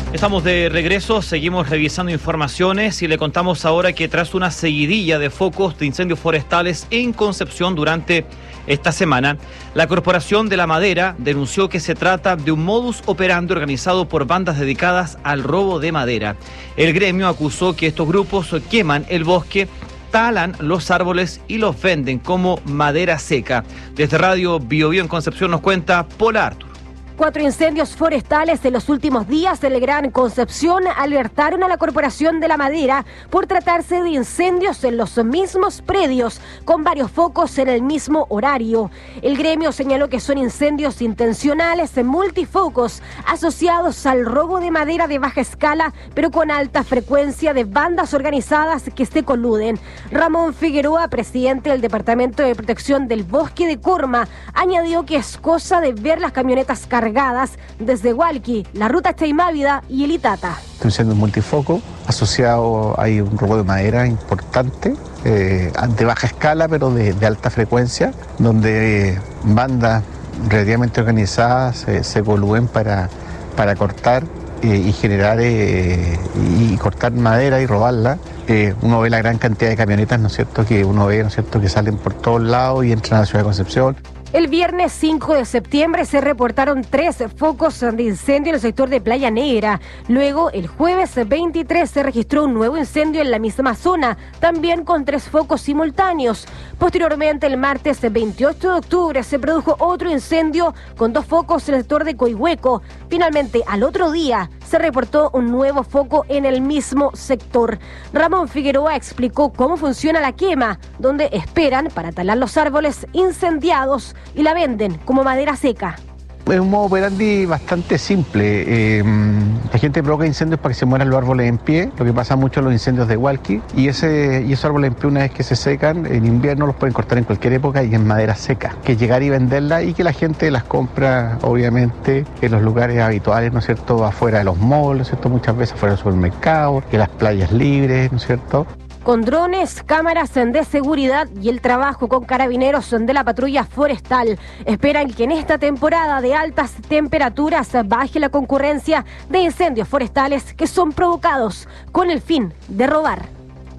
Estamos de regreso, seguimos revisando informaciones y le contamos ahora que tras una seguidilla de focos de incendios forestales en Concepción durante esta semana, la Corporación de la Madera denunció que se trata de un modus operandi organizado por bandas dedicadas al robo de madera. El gremio acusó que estos grupos queman el bosque, talan los árboles y los venden como madera seca. Desde Radio Bio Bio en Concepción nos cuenta Paula Artur. 4 incendios forestales en los últimos días en el Gran Concepción alertaron a la Corporación de la Madera por tratarse de incendios en los mismos predios, con varios focos en el mismo horario. El gremio señaló que son incendios intencionales en multifocos asociados al robo de madera de baja escala, pero con alta frecuencia de bandas organizadas que se coluden. Ramón Figueroa, presidente del Departamento de Protección del Bosque de Corma, añadió que es cosa de ver las camionetas cargadas desde Hualqui, la ruta Chaimávida y el Itata. Estoy siendo un multifoco asociado, hay un robo de madera importante, de baja escala pero de alta frecuencia, donde bandas relativamente organizadas se coluden para cortar y generar y cortar madera y robarla. Uno ve la gran cantidad de camionetas, ¿no es cierto?, que uno ve, ¿no es cierto?, que salen por todos lados y entran a la ciudad de Concepción. El viernes 5 de septiembre se reportaron 3 focos de incendio en el sector de Playa Negra. Luego, el jueves 23 se registró un nuevo incendio en la misma zona, también con 3 focos simultáneos. Posteriormente, el martes 28 de octubre se produjo otro incendio con 2 focos en el sector de Coihueco. Finalmente, al otro día, se reportó un nuevo foco en el mismo sector. Ramón Figueroa explicó cómo funciona la quema, donde esperan para talar los árboles incendiados y la venden como madera seca. Es un modo operandi bastante simple. La gente provoca incendios para que se mueran los árboles en pie, lo que pasa mucho en los incendios de Hualqui, y esos árboles en pie, una vez que se secan, en invierno los pueden cortar en cualquier época y en madera seca, que es llegar y venderla y que la gente las compra, obviamente, en los lugares habituales, ¿no es cierto?, afuera de los malls, ¿no es cierto?, muchas veces afuera del supermercado, en las playas libres, ¿no es cierto?, con drones, cámaras de seguridad y el trabajo con carabineros de la patrulla forestal. Esperan que en esta temporada de altas temperaturas baje la concurrencia de incendios forestales que son provocados con el fin de robar.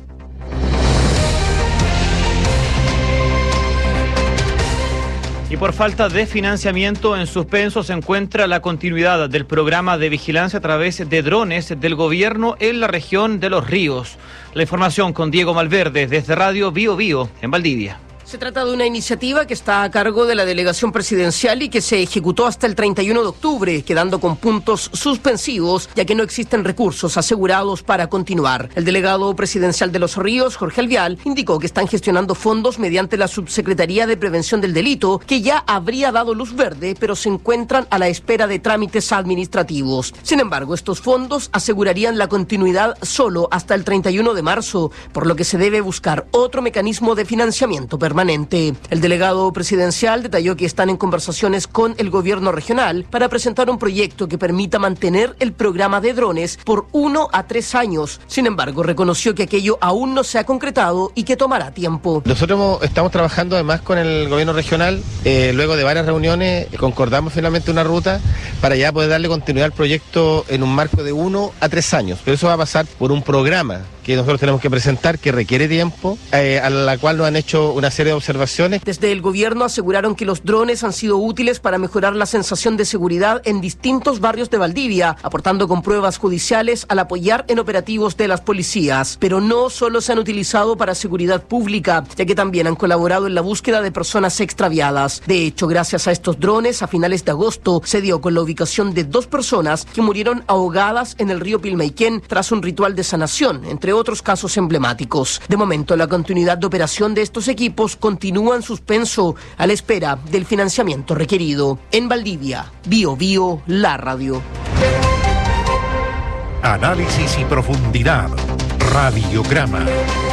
Y por falta de financiamiento, en suspenso se encuentra la continuidad del programa de vigilancia a través de drones del gobierno en la región de Los Ríos. La información con Diego Malverde desde Radio Bio Bio en Valdivia. Se trata de una iniciativa que está a cargo de la delegación presidencial y que se ejecutó hasta el 31 de octubre, quedando con puntos suspensivos, ya que no existen recursos asegurados para continuar. El delegado presidencial de Los Ríos, Jorge Alvial, indicó que están gestionando fondos mediante la Subsecretaría de Prevención del Delito, que ya habría dado luz verde, pero se encuentran a la espera de trámites administrativos. Sin embargo, estos fondos asegurarían la continuidad solo hasta el 31 de marzo, por lo que se debe buscar otro mecanismo de financiamiento permanente. El delegado presidencial detalló que están en conversaciones con el gobierno regional para presentar un proyecto que permita mantener el programa de drones por 1 a 3 años. Sin embargo, reconoció que aquello aún no se ha concretado y que tomará tiempo. Nosotros estamos trabajando además con el gobierno regional. Luego de varias reuniones concordamos finalmente una ruta para ya poder darle continuidad al proyecto en un marco de 1 a 3 años. Pero eso va a pasar por un programa que nosotros tenemos que presentar, que requiere tiempo, a la cual nos han hecho una serie de observaciones. Desde el gobierno aseguraron que los drones han sido útiles para mejorar la sensación de seguridad en distintos barrios de Valdivia, aportando con pruebas judiciales al apoyar en operativos de las policías. Pero no solo se han utilizado para seguridad pública, ya que también han colaborado en la búsqueda de personas extraviadas. De hecho, gracias a estos drones, a finales de agosto se dio con la ubicación de 2 personas que murieron ahogadas en el río Pilmaiquén tras un ritual de sanación, entre otros casos emblemáticos. De momento, la continuidad de operación de estos equipos continúa en suspenso a la espera del financiamiento requerido. En Valdivia, Bio Bio, la radio. Análisis y profundidad. Radiograma.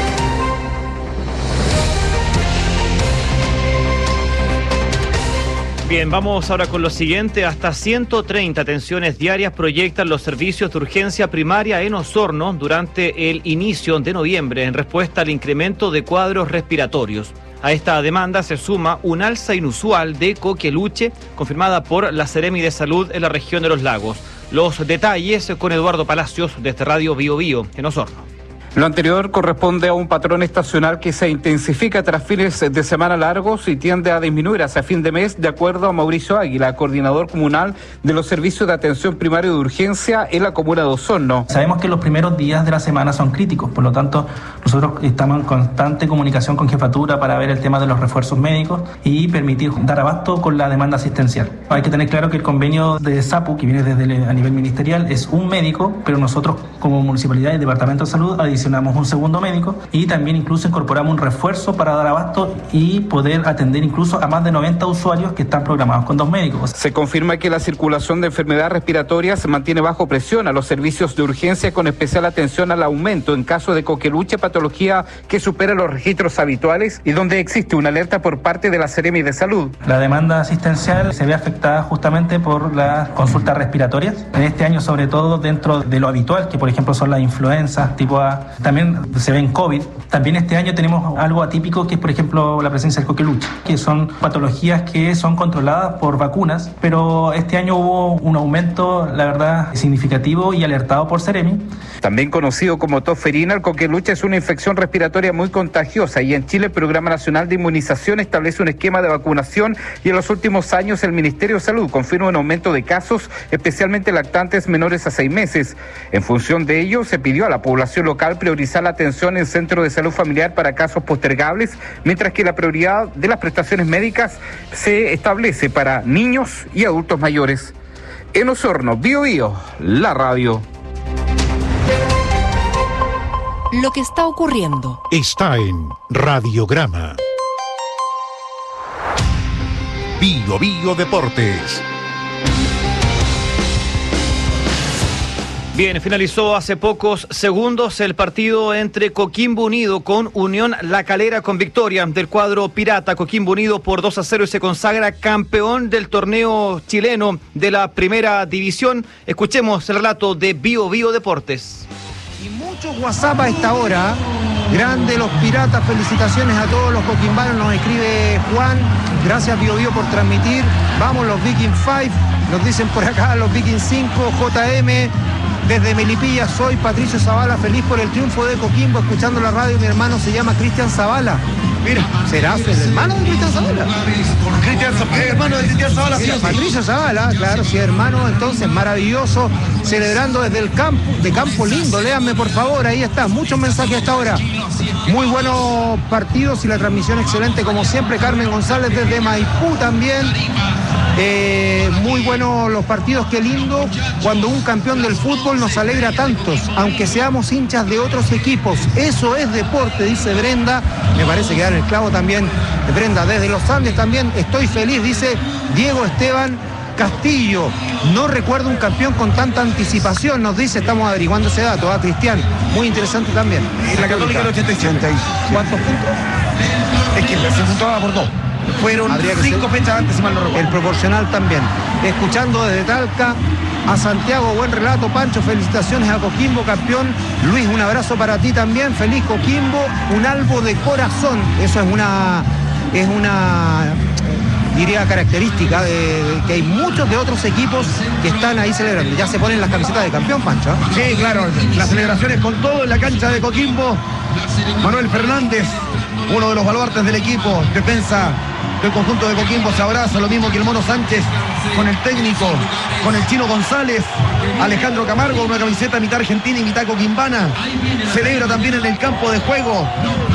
Bien, vamos ahora con lo siguiente. Hasta 130 atenciones diarias proyectan los servicios de urgencia primaria en Osorno durante el inicio de noviembre en respuesta al incremento de cuadros respiratorios. A esta demanda se suma un alza inusual de coqueluche confirmada por la Seremi de Salud en la región de Los Lagos. Los detalles con Eduardo Palacios desde Radio Bio Bio en Osorno. Lo anterior corresponde a un patrón estacional que se intensifica tras fines de semana largos y tiende a disminuir hacia fin de mes, de acuerdo a Mauricio Águila, coordinador comunal de los servicios de atención primaria de urgencia en la comuna de Osorno. Sabemos que los primeros días de la semana son críticos, por lo tanto nosotros estamos en constante comunicación con jefatura para ver el tema de los refuerzos médicos y permitir dar abasto con la demanda asistencial. Hay que tener claro que el convenio de SAPU, que viene a nivel ministerial, es un médico, pero nosotros como municipalidad y departamento de salud adicionamos un segundo médico y también incluso incorporamos un refuerzo para dar abasto y poder atender incluso a más de 90 usuarios que están programados con 2 médicos. Se confirma que la circulación de enfermedades respiratorias se mantiene bajo presión a los servicios de urgencia, con especial atención al aumento en caso de coqueluche, patología que supera los registros habituales y donde existe una alerta por parte de la Seremi de Salud. La demanda asistencial se ve afectada justamente por las consultas respiratorias. En este año, sobre todo dentro de lo habitual, que por ejemplo son las influencias tipo A, también se ve en COVID. También este año tenemos algo atípico, que es por ejemplo la presencia del coqueluche, que son patologías que son controladas por vacunas, pero este año hubo un aumento, la verdad, significativo y alertado por Seremi. También conocido como tos ferina, el coqueluche es una infección respiratoria muy contagiosa y en Chile el Programa Nacional de Inmunización establece un esquema de vacunación y en los últimos años el Ministerio de Salud confirma un aumento de casos, especialmente lactantes menores a 6 meses. En función de ello, se pidió a la población local priorizar la atención en centros de salud familiar para casos postergables, mientras que la prioridad de las prestaciones médicas se establece para niños y adultos mayores. En Osorno, Bio Bio, la radio. Lo que está ocurriendo está en Radiograma. Bio Bio Deportes. Bien, finalizó hace pocos segundos el partido entre Coquimbo Unido con Unión La Calera, con victoria del cuadro pirata. Coquimbo Unido por 2-0 y se consagra campeón del torneo chileno de la primera división. Escuchemos el relato de Bio Bio Deportes. Y muchos WhatsApp a esta hora. Grande los piratas, felicitaciones a todos los coquimbanos, nos escribe Juan. Gracias Bio Bio por transmitir. Vamos los Viking 5, nos dicen por acá los Viking 5, JM. Desde Melipilla soy Patricio Zavala, feliz por el triunfo de Coquimbo, escuchando la radio. Mi hermano se llama Cristian Zavala. Mira, ¿será el hermano de Cristian Zavala? Hermano de Cristian Zavala, sí. Patricio Zavala, claro, sí, hermano, entonces maravilloso, celebrando desde el campo, de Campo Lindo, léanme por favor, ahí está, muchos mensajes a esta hora. Muy buenos partidos y la transmisión excelente como siempre. Carmen González desde Maipú también. Muy buenos los partidos, qué lindo cuando un campeón del fútbol nos alegra a tantos, aunque seamos hinchas de otros equipos. Eso es deporte, dice Brenda. Me parece que da el clavo también Brenda. Desde los Andes también estoy feliz, dice Diego Esteban Castillo. No recuerdo un campeón con tanta anticipación, nos dice, estamos averiguando ese dato, Cristian. Muy interesante también. La Católica del 87. ¿Cuántos puntos? Es que se juntaba por 2. Fueron 5 fechas antes, si mal no recuerdo. El proporcional también. Escuchando desde Talca a Santiago, buen relato, Pancho, felicitaciones a Coquimbo, campeón. Luis, un abrazo para ti también, feliz Coquimbo, un albo de corazón. Eso es una diría característica de que hay muchos de otros equipos que están ahí celebrando. Ya se ponen las camisetas de campeón, Pancho. Sí, claro, las celebraciones con todo en la cancha de Coquimbo. Manuel Fernández, uno de los baluartes del equipo, defensa del conjunto de Coquimbo, se abraza, lo mismo que el Mono Sánchez con el técnico, con el Chino González. Alejandro Camargo, una camiseta mitad argentina y mitad coquimbana, celebra también en el campo de juego.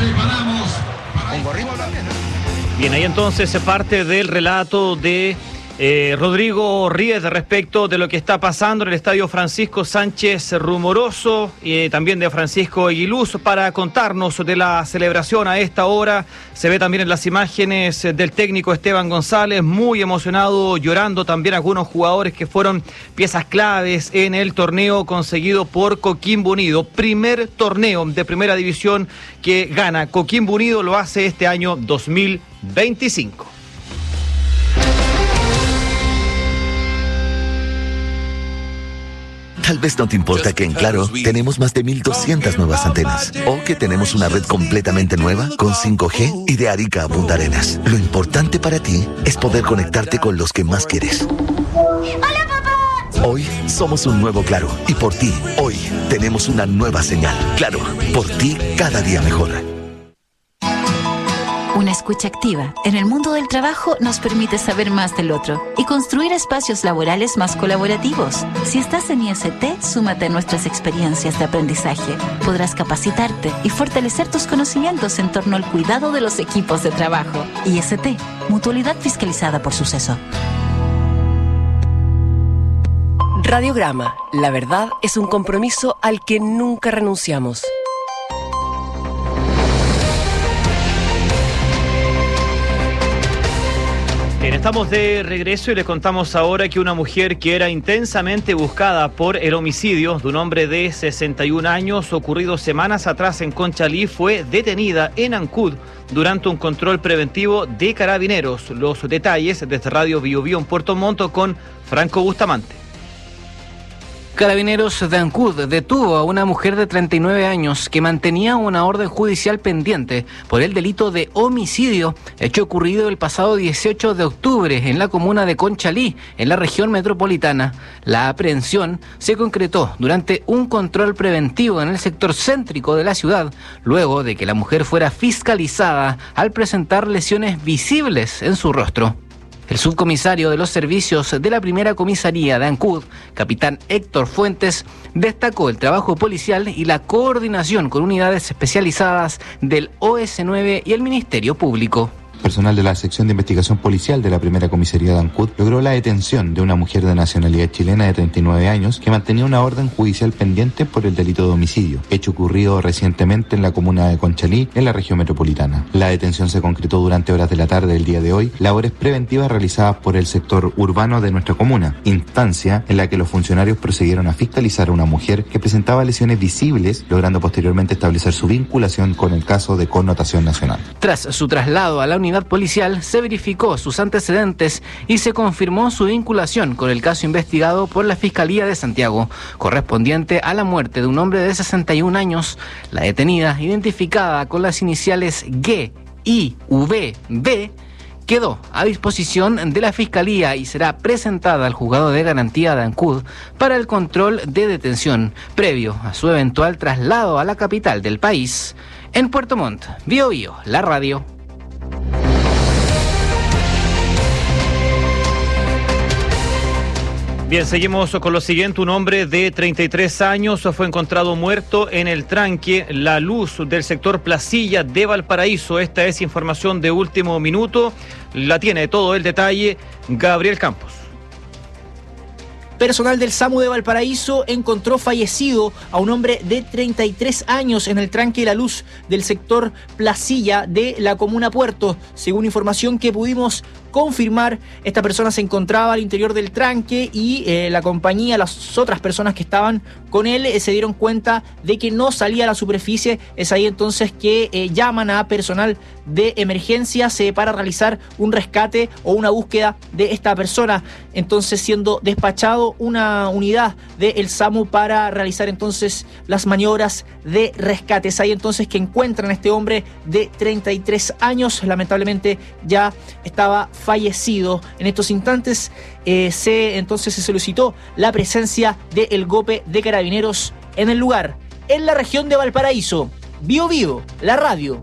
Bien, ahí entonces se parte del relato de Rodrigo Ríez respecto de lo que está pasando en el estadio Francisco Sánchez Rumoroso y también de Francisco Aguiluz para contarnos de la celebración a esta hora. Se ve también en las imágenes del técnico Esteban González, muy emocionado, llorando también algunos jugadores que fueron piezas claves en el torneo conseguido por Coquimbo Unido. Primer torneo de primera división que gana Coquimbo Unido, lo hace este año 2025. Tal vez no te importa que en Claro tenemos más de 1.200 nuevas antenas o que tenemos una red completamente nueva con 5G y de Arica a Punta Arenas. Lo importante para ti es poder conectarte con los que más quieres. ¡Hola, papá! Hoy somos un nuevo Claro. Y por ti, hoy tenemos una nueva señal. Claro, por ti cada día mejor. Una escucha activa en el mundo del trabajo nos permite saber más del otro y construir espacios laborales más colaborativos. Si estás en IST, súmate a nuestras experiencias de aprendizaje. Podrás capacitarte y fortalecer tus conocimientos en torno al cuidado de los equipos de trabajo. IST, mutualidad fiscalizada por Suceso. Radiograma. La verdad es un compromiso al que nunca renunciamos. Bien, estamos de regreso y les contamos ahora que una mujer que era intensamente buscada por el homicidio de un hombre de 61 años ocurrido semanas atrás en Conchalí fue detenida en Ancud durante un control preventivo de Carabineros. Los detalles desde Radio Bio Bio en Puerto Montt con Franco Bustamante. Carabineros de Ancud detuvo a una mujer de 39 años que mantenía una orden judicial pendiente por el delito de homicidio, hecho ocurrido el pasado 18 de octubre en la comuna de Conchalí, en la región metropolitana. La aprehensión se concretó durante un control preventivo en el sector céntrico de la ciudad, luego de que la mujer fuera fiscalizada al presentar lesiones visibles en su rostro. El subcomisario de los servicios de la primera comisaría de Ancud, capitán Héctor Fuentes, destacó el trabajo policial y la coordinación con unidades especializadas del OS9 y el Ministerio Público. Personal de la sección de investigación policial de la primera comisaría de Ancud logró la detención de una mujer de nacionalidad chilena de 39 años que mantenía una orden judicial pendiente por el delito de homicidio, hecho ocurrido recientemente en la comuna de Conchalí, en la región metropolitana. La detención se concretó durante horas de la tarde del día de hoy, labores preventivas realizadas por el sector urbano de nuestra comuna, instancia en la que los funcionarios procedieron a fiscalizar a una mujer que presentaba lesiones visibles, logrando posteriormente establecer su vinculación con el caso de connotación nacional. Tras su traslado a la unidad policial, se verificó sus antecedentes y se confirmó su vinculación con el caso investigado por la Fiscalía de Santiago, correspondiente a la muerte de un hombre de 61 años. La detenida, identificada con las iniciales G, I, V, B, quedó a disposición de la Fiscalía y será presentada al Juzgado de Garantía de Ancud para el control de detención, previo a su eventual traslado a la capital del país. En Puerto Montt, Bio Bio, la radio. Bien, seguimos con lo siguiente. Un hombre de 33 años fue encontrado muerto en el tranque La Luz del sector Placilla de Valparaíso. Esta es información de último minuto. La tiene todo el detalle Gabriel Campos. Personal del SAMU de Valparaíso encontró fallecido a un hombre de 33 años en el tranque La Luz del sector Placilla de la comuna Puerto. Según información que pudimos confirmar, esta persona se encontraba al interior del tranque y la compañía, las otras personas que estaban con él se dieron cuenta de que no salía a la superficie. Es ahí entonces que llaman a personal de emergencias para realizar un rescate o una búsqueda de esta persona, entonces siendo despachado una unidad del SAMU para realizar entonces las maniobras de rescate. Es ahí entonces que encuentran a este hombre de 33 años, lamentablemente ya estaba fallecido. En estos instantes se solicitó la presencia del GOPE de Carabineros en el lugar, en la región de Valparaíso. Bio Bio, la radio.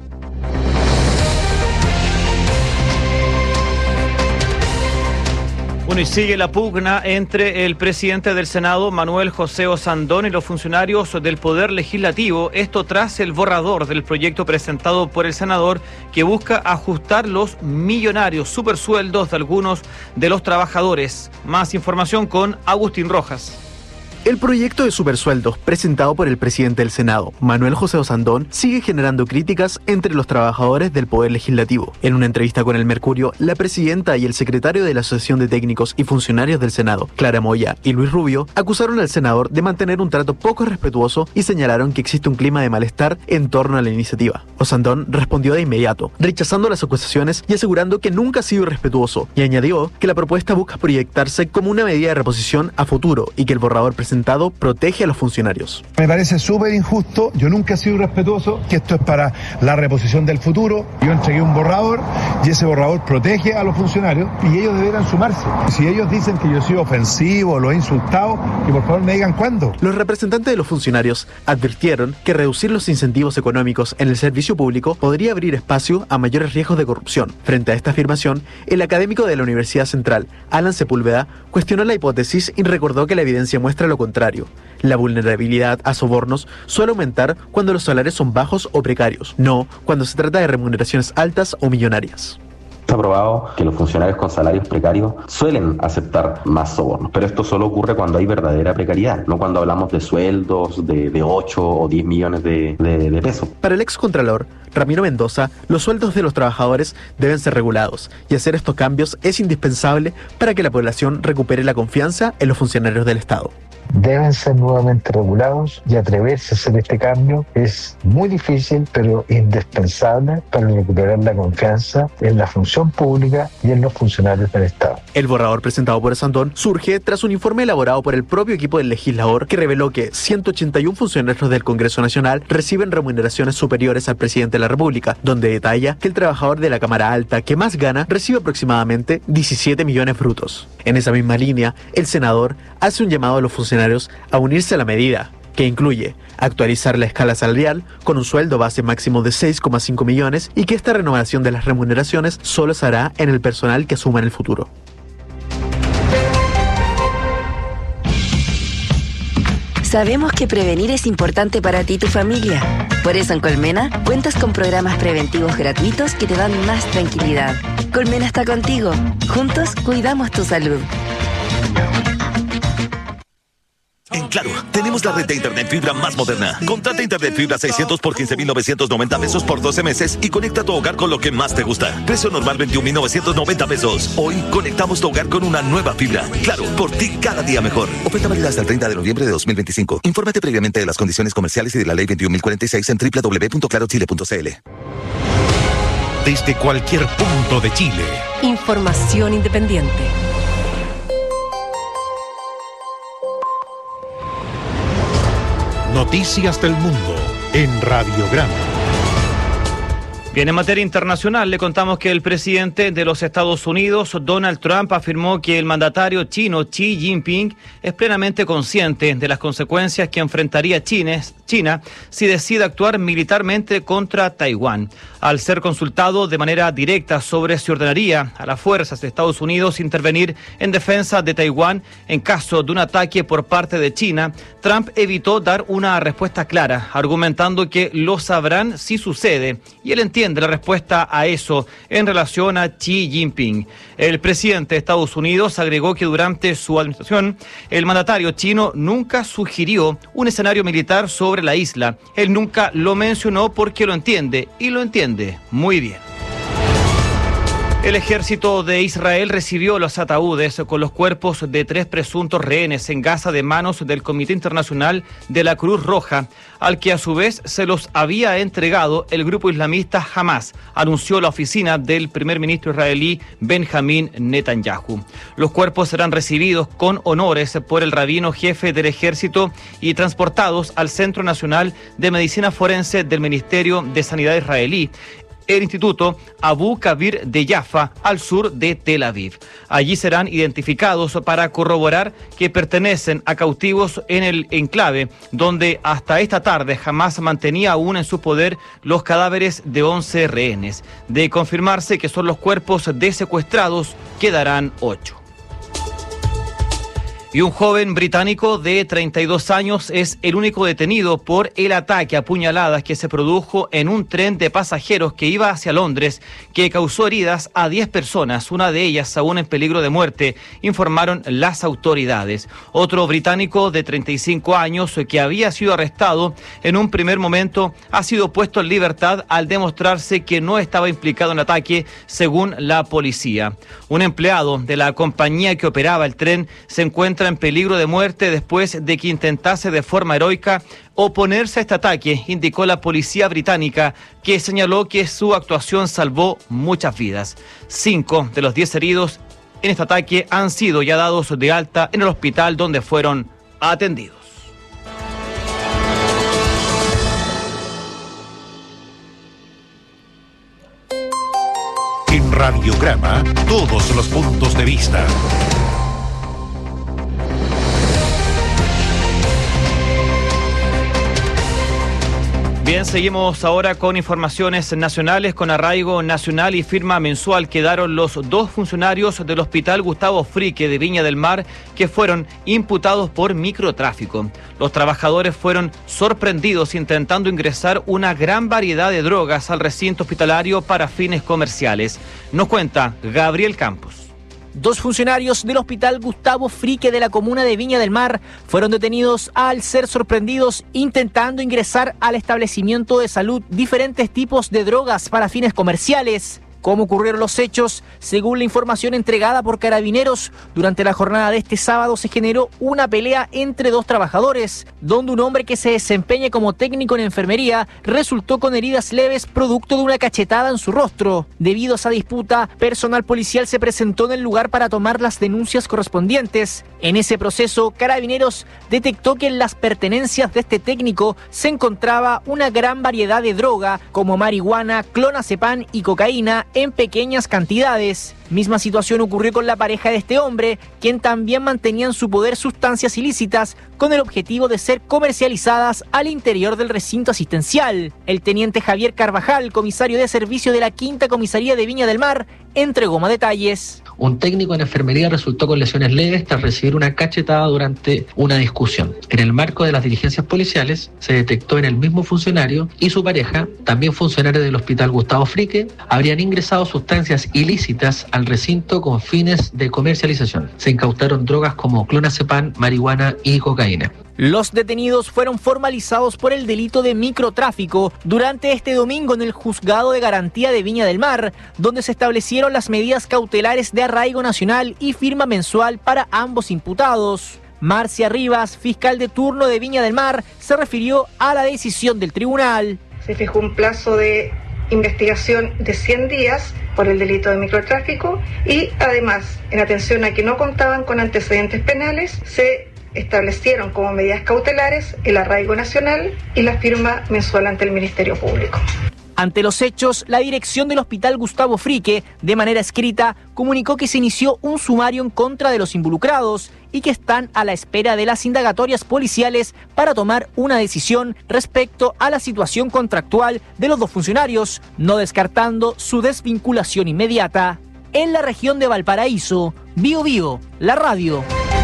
Bueno, y sigue la pugna entre el presidente del Senado, Manuel José Osandón, y los funcionarios del Poder Legislativo. Esto tras el borrador del proyecto presentado por el senador que busca ajustar los millonarios supersueldos de algunos de los trabajadores. Más información con Agustín Rojas. El proyecto de supersueldos presentado por el presidente del Senado, Manuel José Osandón, sigue generando críticas entre los trabajadores del Poder Legislativo. En una entrevista con El Mercurio, la presidenta y el secretario de la Asociación de Técnicos y Funcionarios del Senado, Clara Moya y Luis Rubio, acusaron al senador de mantener un trato poco respetuoso y señalaron que existe un clima de malestar en torno a la iniciativa. Osandón respondió de inmediato, rechazando las acusaciones y asegurando que nunca ha sido irrespetuoso, y añadió que la propuesta busca proyectarse como una medida de reposición a futuro y que el borrador presentado presentado protege a los funcionarios. Me parece súper injusto, yo nunca he sido irrespetuoso, que esto es para la reposición del futuro. Yo entregué un borrador y ese borrador protege a los funcionarios y ellos deberán sumarse. Si ellos dicen que yo he sido ofensivo, lo he insultado, que por favor me digan cuándo. Los representantes de los funcionarios advirtieron que reducir los incentivos económicos en el servicio público podría abrir espacio a mayores riesgos de corrupción. Frente a esta afirmación, el académico de la Universidad Central, Alan Sepúlveda, cuestionó la hipótesis y recordó que la evidencia muestra lo contrario. La vulnerabilidad a sobornos suele aumentar cuando los salarios son bajos o precarios, no cuando se trata de remuneraciones altas o millonarias. Está probado que los funcionarios con salarios precarios suelen aceptar más sobornos, pero esto solo ocurre cuando hay verdadera precariedad, no cuando hablamos de sueldos de 8 o 10 millones de pesos. Para el excontralor Ramiro Mendoza, los sueldos de los trabajadores deben ser regulados y hacer estos cambios es indispensable para que la población recupere la confianza en los funcionarios del Estado. Deben ser nuevamente regulados y atreverse a hacer este cambio es muy difícil, pero indispensable para recuperar la confianza en la función pública y en los funcionarios del Estado. El borrador presentado por Sandón surge tras un informe elaborado por el propio equipo del legislador que reveló que 181 funcionarios del Congreso Nacional reciben remuneraciones superiores al presidente de la República, donde detalla que el trabajador de la Cámara Alta que más gana recibe aproximadamente 17 millones brutos. En esa misma línea, el senador hace un llamado a los funcionarios a unirse a la medida, que incluye actualizar la escala salarial con un sueldo base máximo de 6,5 millones y que esta renovación de las remuneraciones solo se hará en el personal que asuma en el futuro. Sabemos que prevenir es importante para ti y tu familia. Por eso en Colmena cuentas con programas preventivos gratuitos que te dan más tranquilidad. Colmena está contigo. Juntos cuidamos tu salud. En Claro, tenemos la red de internet fibra más moderna. Contrata internet fibra 600 por 15,990 pesos por 12 meses y conecta tu hogar con lo que más te gusta. Precio normal 21,990 pesos. Hoy conectamos tu hogar con una nueva fibra. Claro, por ti cada día mejor. Oferta válida hasta el 30 de noviembre de 2025. Infórmate previamente de las condiciones comerciales y de la ley 21.046 en www.clarochile.cl. Desde cualquier punto de Chile. Información independiente. Noticias del mundo en Radiograma. Bien, en materia internacional le contamos que el presidente de los Estados Unidos, Donald Trump, afirmó que el mandatario chino Xi Jinping es plenamente consciente de las consecuencias que enfrentaría China si decide actuar militarmente contra Taiwán. Al ser consultado de manera directa sobre si ordenaría a las fuerzas de Estados Unidos intervenir en defensa de Taiwán en caso de un ataque por parte de China, Trump evitó dar una respuesta clara, argumentando que lo sabrán si sucede, y él entiende la respuesta a eso en relación a Xi Jinping. El presidente de Estados Unidos agregó que durante su administración, el mandatario chino nunca sugirió un escenario militar sobre la isla. Él nunca lo mencionó porque lo entiende, y lo entiende muy bien. El ejército de Israel recibió los ataúdes con los cuerpos de 3 presuntos rehenes en Gaza de manos del Comité Internacional de la Cruz Roja, al que a su vez se los había entregado el grupo islamista Hamas, anunció la oficina del primer ministro israelí Benjamín Netanyahu. Los cuerpos serán recibidos con honores por el rabino jefe del ejército y transportados al Centro Nacional de Medicina Forense del Ministerio de Sanidad israelí, el Instituto Abu Kabir de Jaffa, al sur de Tel Aviv. Allí serán identificados para corroborar que pertenecen a cautivos en el enclave, donde hasta esta tarde Hamas mantenía aún en su poder los cadáveres de 11 rehenes. De confirmarse que son los cuerpos de secuestrados, quedarán 8. Y un joven británico de 32 años es el único detenido por el ataque a puñaladas que se produjo en un tren de pasajeros que iba hacia Londres, que causó heridas a 10 personas, una de ellas aún en peligro de muerte, informaron las autoridades. Otro británico de 35 años que había sido arrestado en un primer momento ha sido puesto en libertad al demostrarse que no estaba implicado en el ataque, según la policía. Un empleado de la compañía que operaba el tren se encuentra en peligro de muerte después de que intentase de forma heroica oponerse a este ataque, indicó la policía británica, que señaló que su actuación salvó muchas vidas. 5 de los 10 heridos en este ataque han sido ya dados de alta en el hospital donde fueron atendidos. En Radiograma, todos los puntos de vista. Bien, seguimos ahora con informaciones nacionales. Con arraigo nacional y firma mensual quedaron los 2 funcionarios del Hospital Gustavo Frique de Viña del Mar que fueron imputados por microtráfico. Los trabajadores fueron sorprendidos intentando ingresar una gran variedad de drogas al recinto hospitalario para fines comerciales. Nos cuenta Gabriel Campos. 2 funcionarios del Hospital Gustavo Frique de la comuna de Viña del Mar fueron detenidos al ser sorprendidos intentando ingresar al establecimiento de salud diferentes tipos de drogas para fines comerciales. ¿Cómo ocurrieron los hechos? Según la información entregada por Carabineros, durante la jornada de este sábado se generó una pelea entre 2 trabajadores, donde un hombre que se desempeña como técnico en enfermería resultó con heridas leves producto de una cachetada en su rostro. Debido a esa disputa, personal policial se presentó en el lugar para tomar las denuncias correspondientes. En ese proceso, Carabineros detectó que en las pertenencias de este técnico se encontraba una gran variedad de droga, como marihuana, clonazepam y cocaína, en pequeñas cantidades. Misma situación ocurrió con la pareja de este hombre, quien también mantenía en su poder sustancias ilícitas con el objetivo de ser comercializadas al interior del recinto asistencial. El teniente Javier Carvajal, comisario de servicio de la 5ª Comisaría de Viña del Mar, entregó más detalles. Un técnico en enfermería resultó con lesiones leves tras recibir una cachetada durante una discusión. En el marco de las diligencias policiales, se detectó en el mismo funcionario y su pareja, también funcionarios del Hospital Gustavo Frique, habrían ingresado sustancias ilícitas al recinto con fines de comercialización. Se incautaron drogas como clonazepam, marihuana y cocaína. Los detenidos fueron formalizados por el delito de microtráfico durante este domingo en el Juzgado de Garantía de Viña del Mar, donde se establecieron las medidas cautelares de arraigo nacional y firma mensual para ambos imputados. Marcia Rivas, fiscal de turno de Viña del Mar, se refirió a la decisión del tribunal. Se fijó un plazo de investigación de 100 días por el delito de microtráfico y además, en atención a que no contaban con antecedentes penales, se establecieron como medidas cautelares el arraigo nacional y la firma mensual ante el Ministerio Público. Ante los hechos, la dirección del Hospital Gustavo Frique, de manera escrita, comunicó que se inició un sumario en contra de los involucrados y que están a la espera de las indagatorias policiales para tomar una decisión respecto a la situación contractual de los 2 funcionarios, no descartando su desvinculación inmediata. En la región de Valparaíso, Biobío, la radio.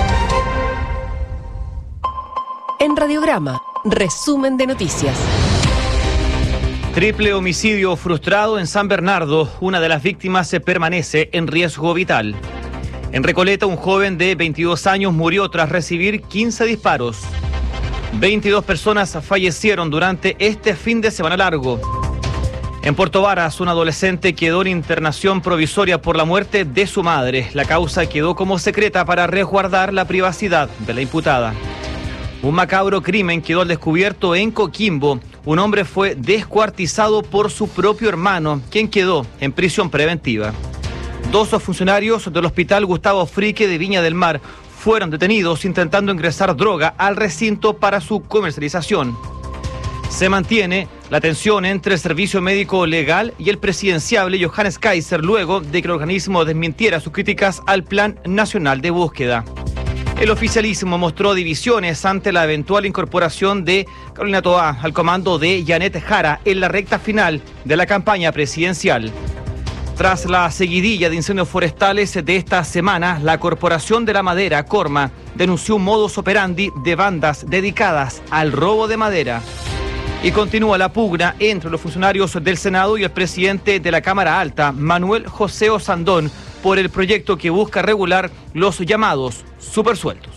En Radiograma, resumen de noticias. Triple homicidio frustrado en San Bernardo. Una de las víctimas se permanece en riesgo vital. En Recoleta, un joven de 22 años murió tras recibir 15 disparos. 22 personas fallecieron durante este fin de semana largo. En Puerto Varas, un adolescente quedó en internación provisoria por la muerte de su madre. La causa quedó como secreta para resguardar la privacidad de la imputada. Un macabro crimen quedó al descubierto en Coquimbo. Un hombre fue descuartizado por su propio hermano, quien quedó en prisión preventiva. 2 funcionarios del Hospital Gustavo Frique de Viña del Mar fueron detenidos intentando ingresar droga al recinto para su comercialización. Se mantiene la tensión entre el Servicio Médico Legal y el presidenciable Johannes Kaiser luego de que el organismo desmintiera sus críticas al Plan Nacional de Búsqueda. El oficialismo mostró divisiones ante la eventual incorporación de Carolina Toá al comando de Janet Jara en la recta final de la campaña presidencial. Tras la seguidilla de incendios forestales de esta semana, la Corporación de la Madera, Corma, denunció un modus operandi de bandas dedicadas al robo de madera. Y continúa la pugna entre los funcionarios del Senado y el presidente de la Cámara Alta, Manuel José Osandón, por el proyecto que busca regular los llamados supersueldos.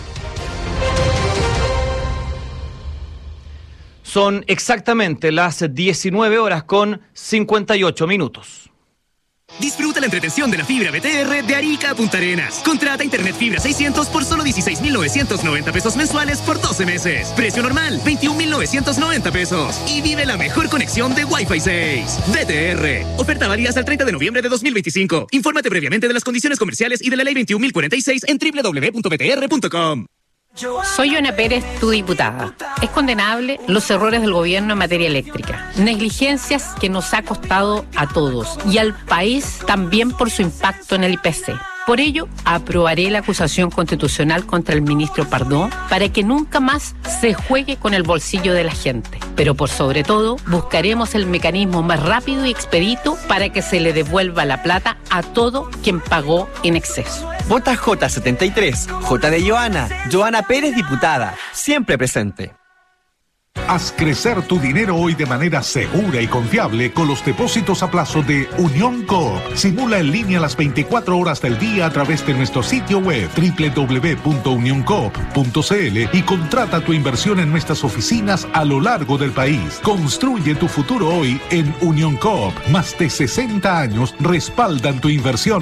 Son exactamente las 19 horas con 58 minutos. Disfruta la entretención de la fibra BTR de Arica a Punta Arenas. Contrata internet fibra 600 por solo 16,990 pesos mensuales por 12 meses. Precio normal, 21,990 pesos. Y vive la mejor conexión de Wi-Fi 6. BTR. Oferta válida hasta el 30 de noviembre de 2025. Infórmate previamente de las condiciones comerciales y de la ley 21.046 en www.btr.com. Soy Joana Pérez, tu diputada. Es condenable los errores del gobierno en materia eléctrica. Negligencias que nos ha costado a todos y al país también por su impacto en el IPC. Por ello, aprobaré la acusación constitucional contra el ministro Pardo para que nunca más se juegue con el bolsillo de la gente. Pero por sobre todo, buscaremos el mecanismo más rápido y expedito para que se le devuelva la plata a todo quien pagó en exceso. Vota J73, J de Joana Pérez, diputada, siempre presente. Haz crecer tu dinero hoy de manera segura y confiable con los depósitos a plazo de Unión Coop. Simula en línea las 24 horas del día a través de nuestro sitio web www.unioncoop.cl y contrata tu inversión en nuestras oficinas a lo largo del país. Construye tu futuro hoy en Unión Coop. Más de 60 años respaldan tu inversión.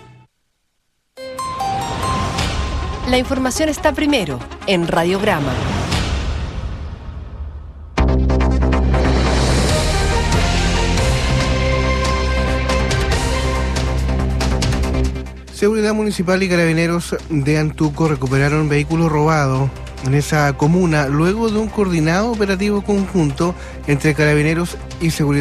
La información está primero en Radiograma. Seguridad Municipal y Carabineros de Antuco recuperaron vehículos robados en esa comuna luego de un coordinado operativo conjunto entre Carabineros y Seguridad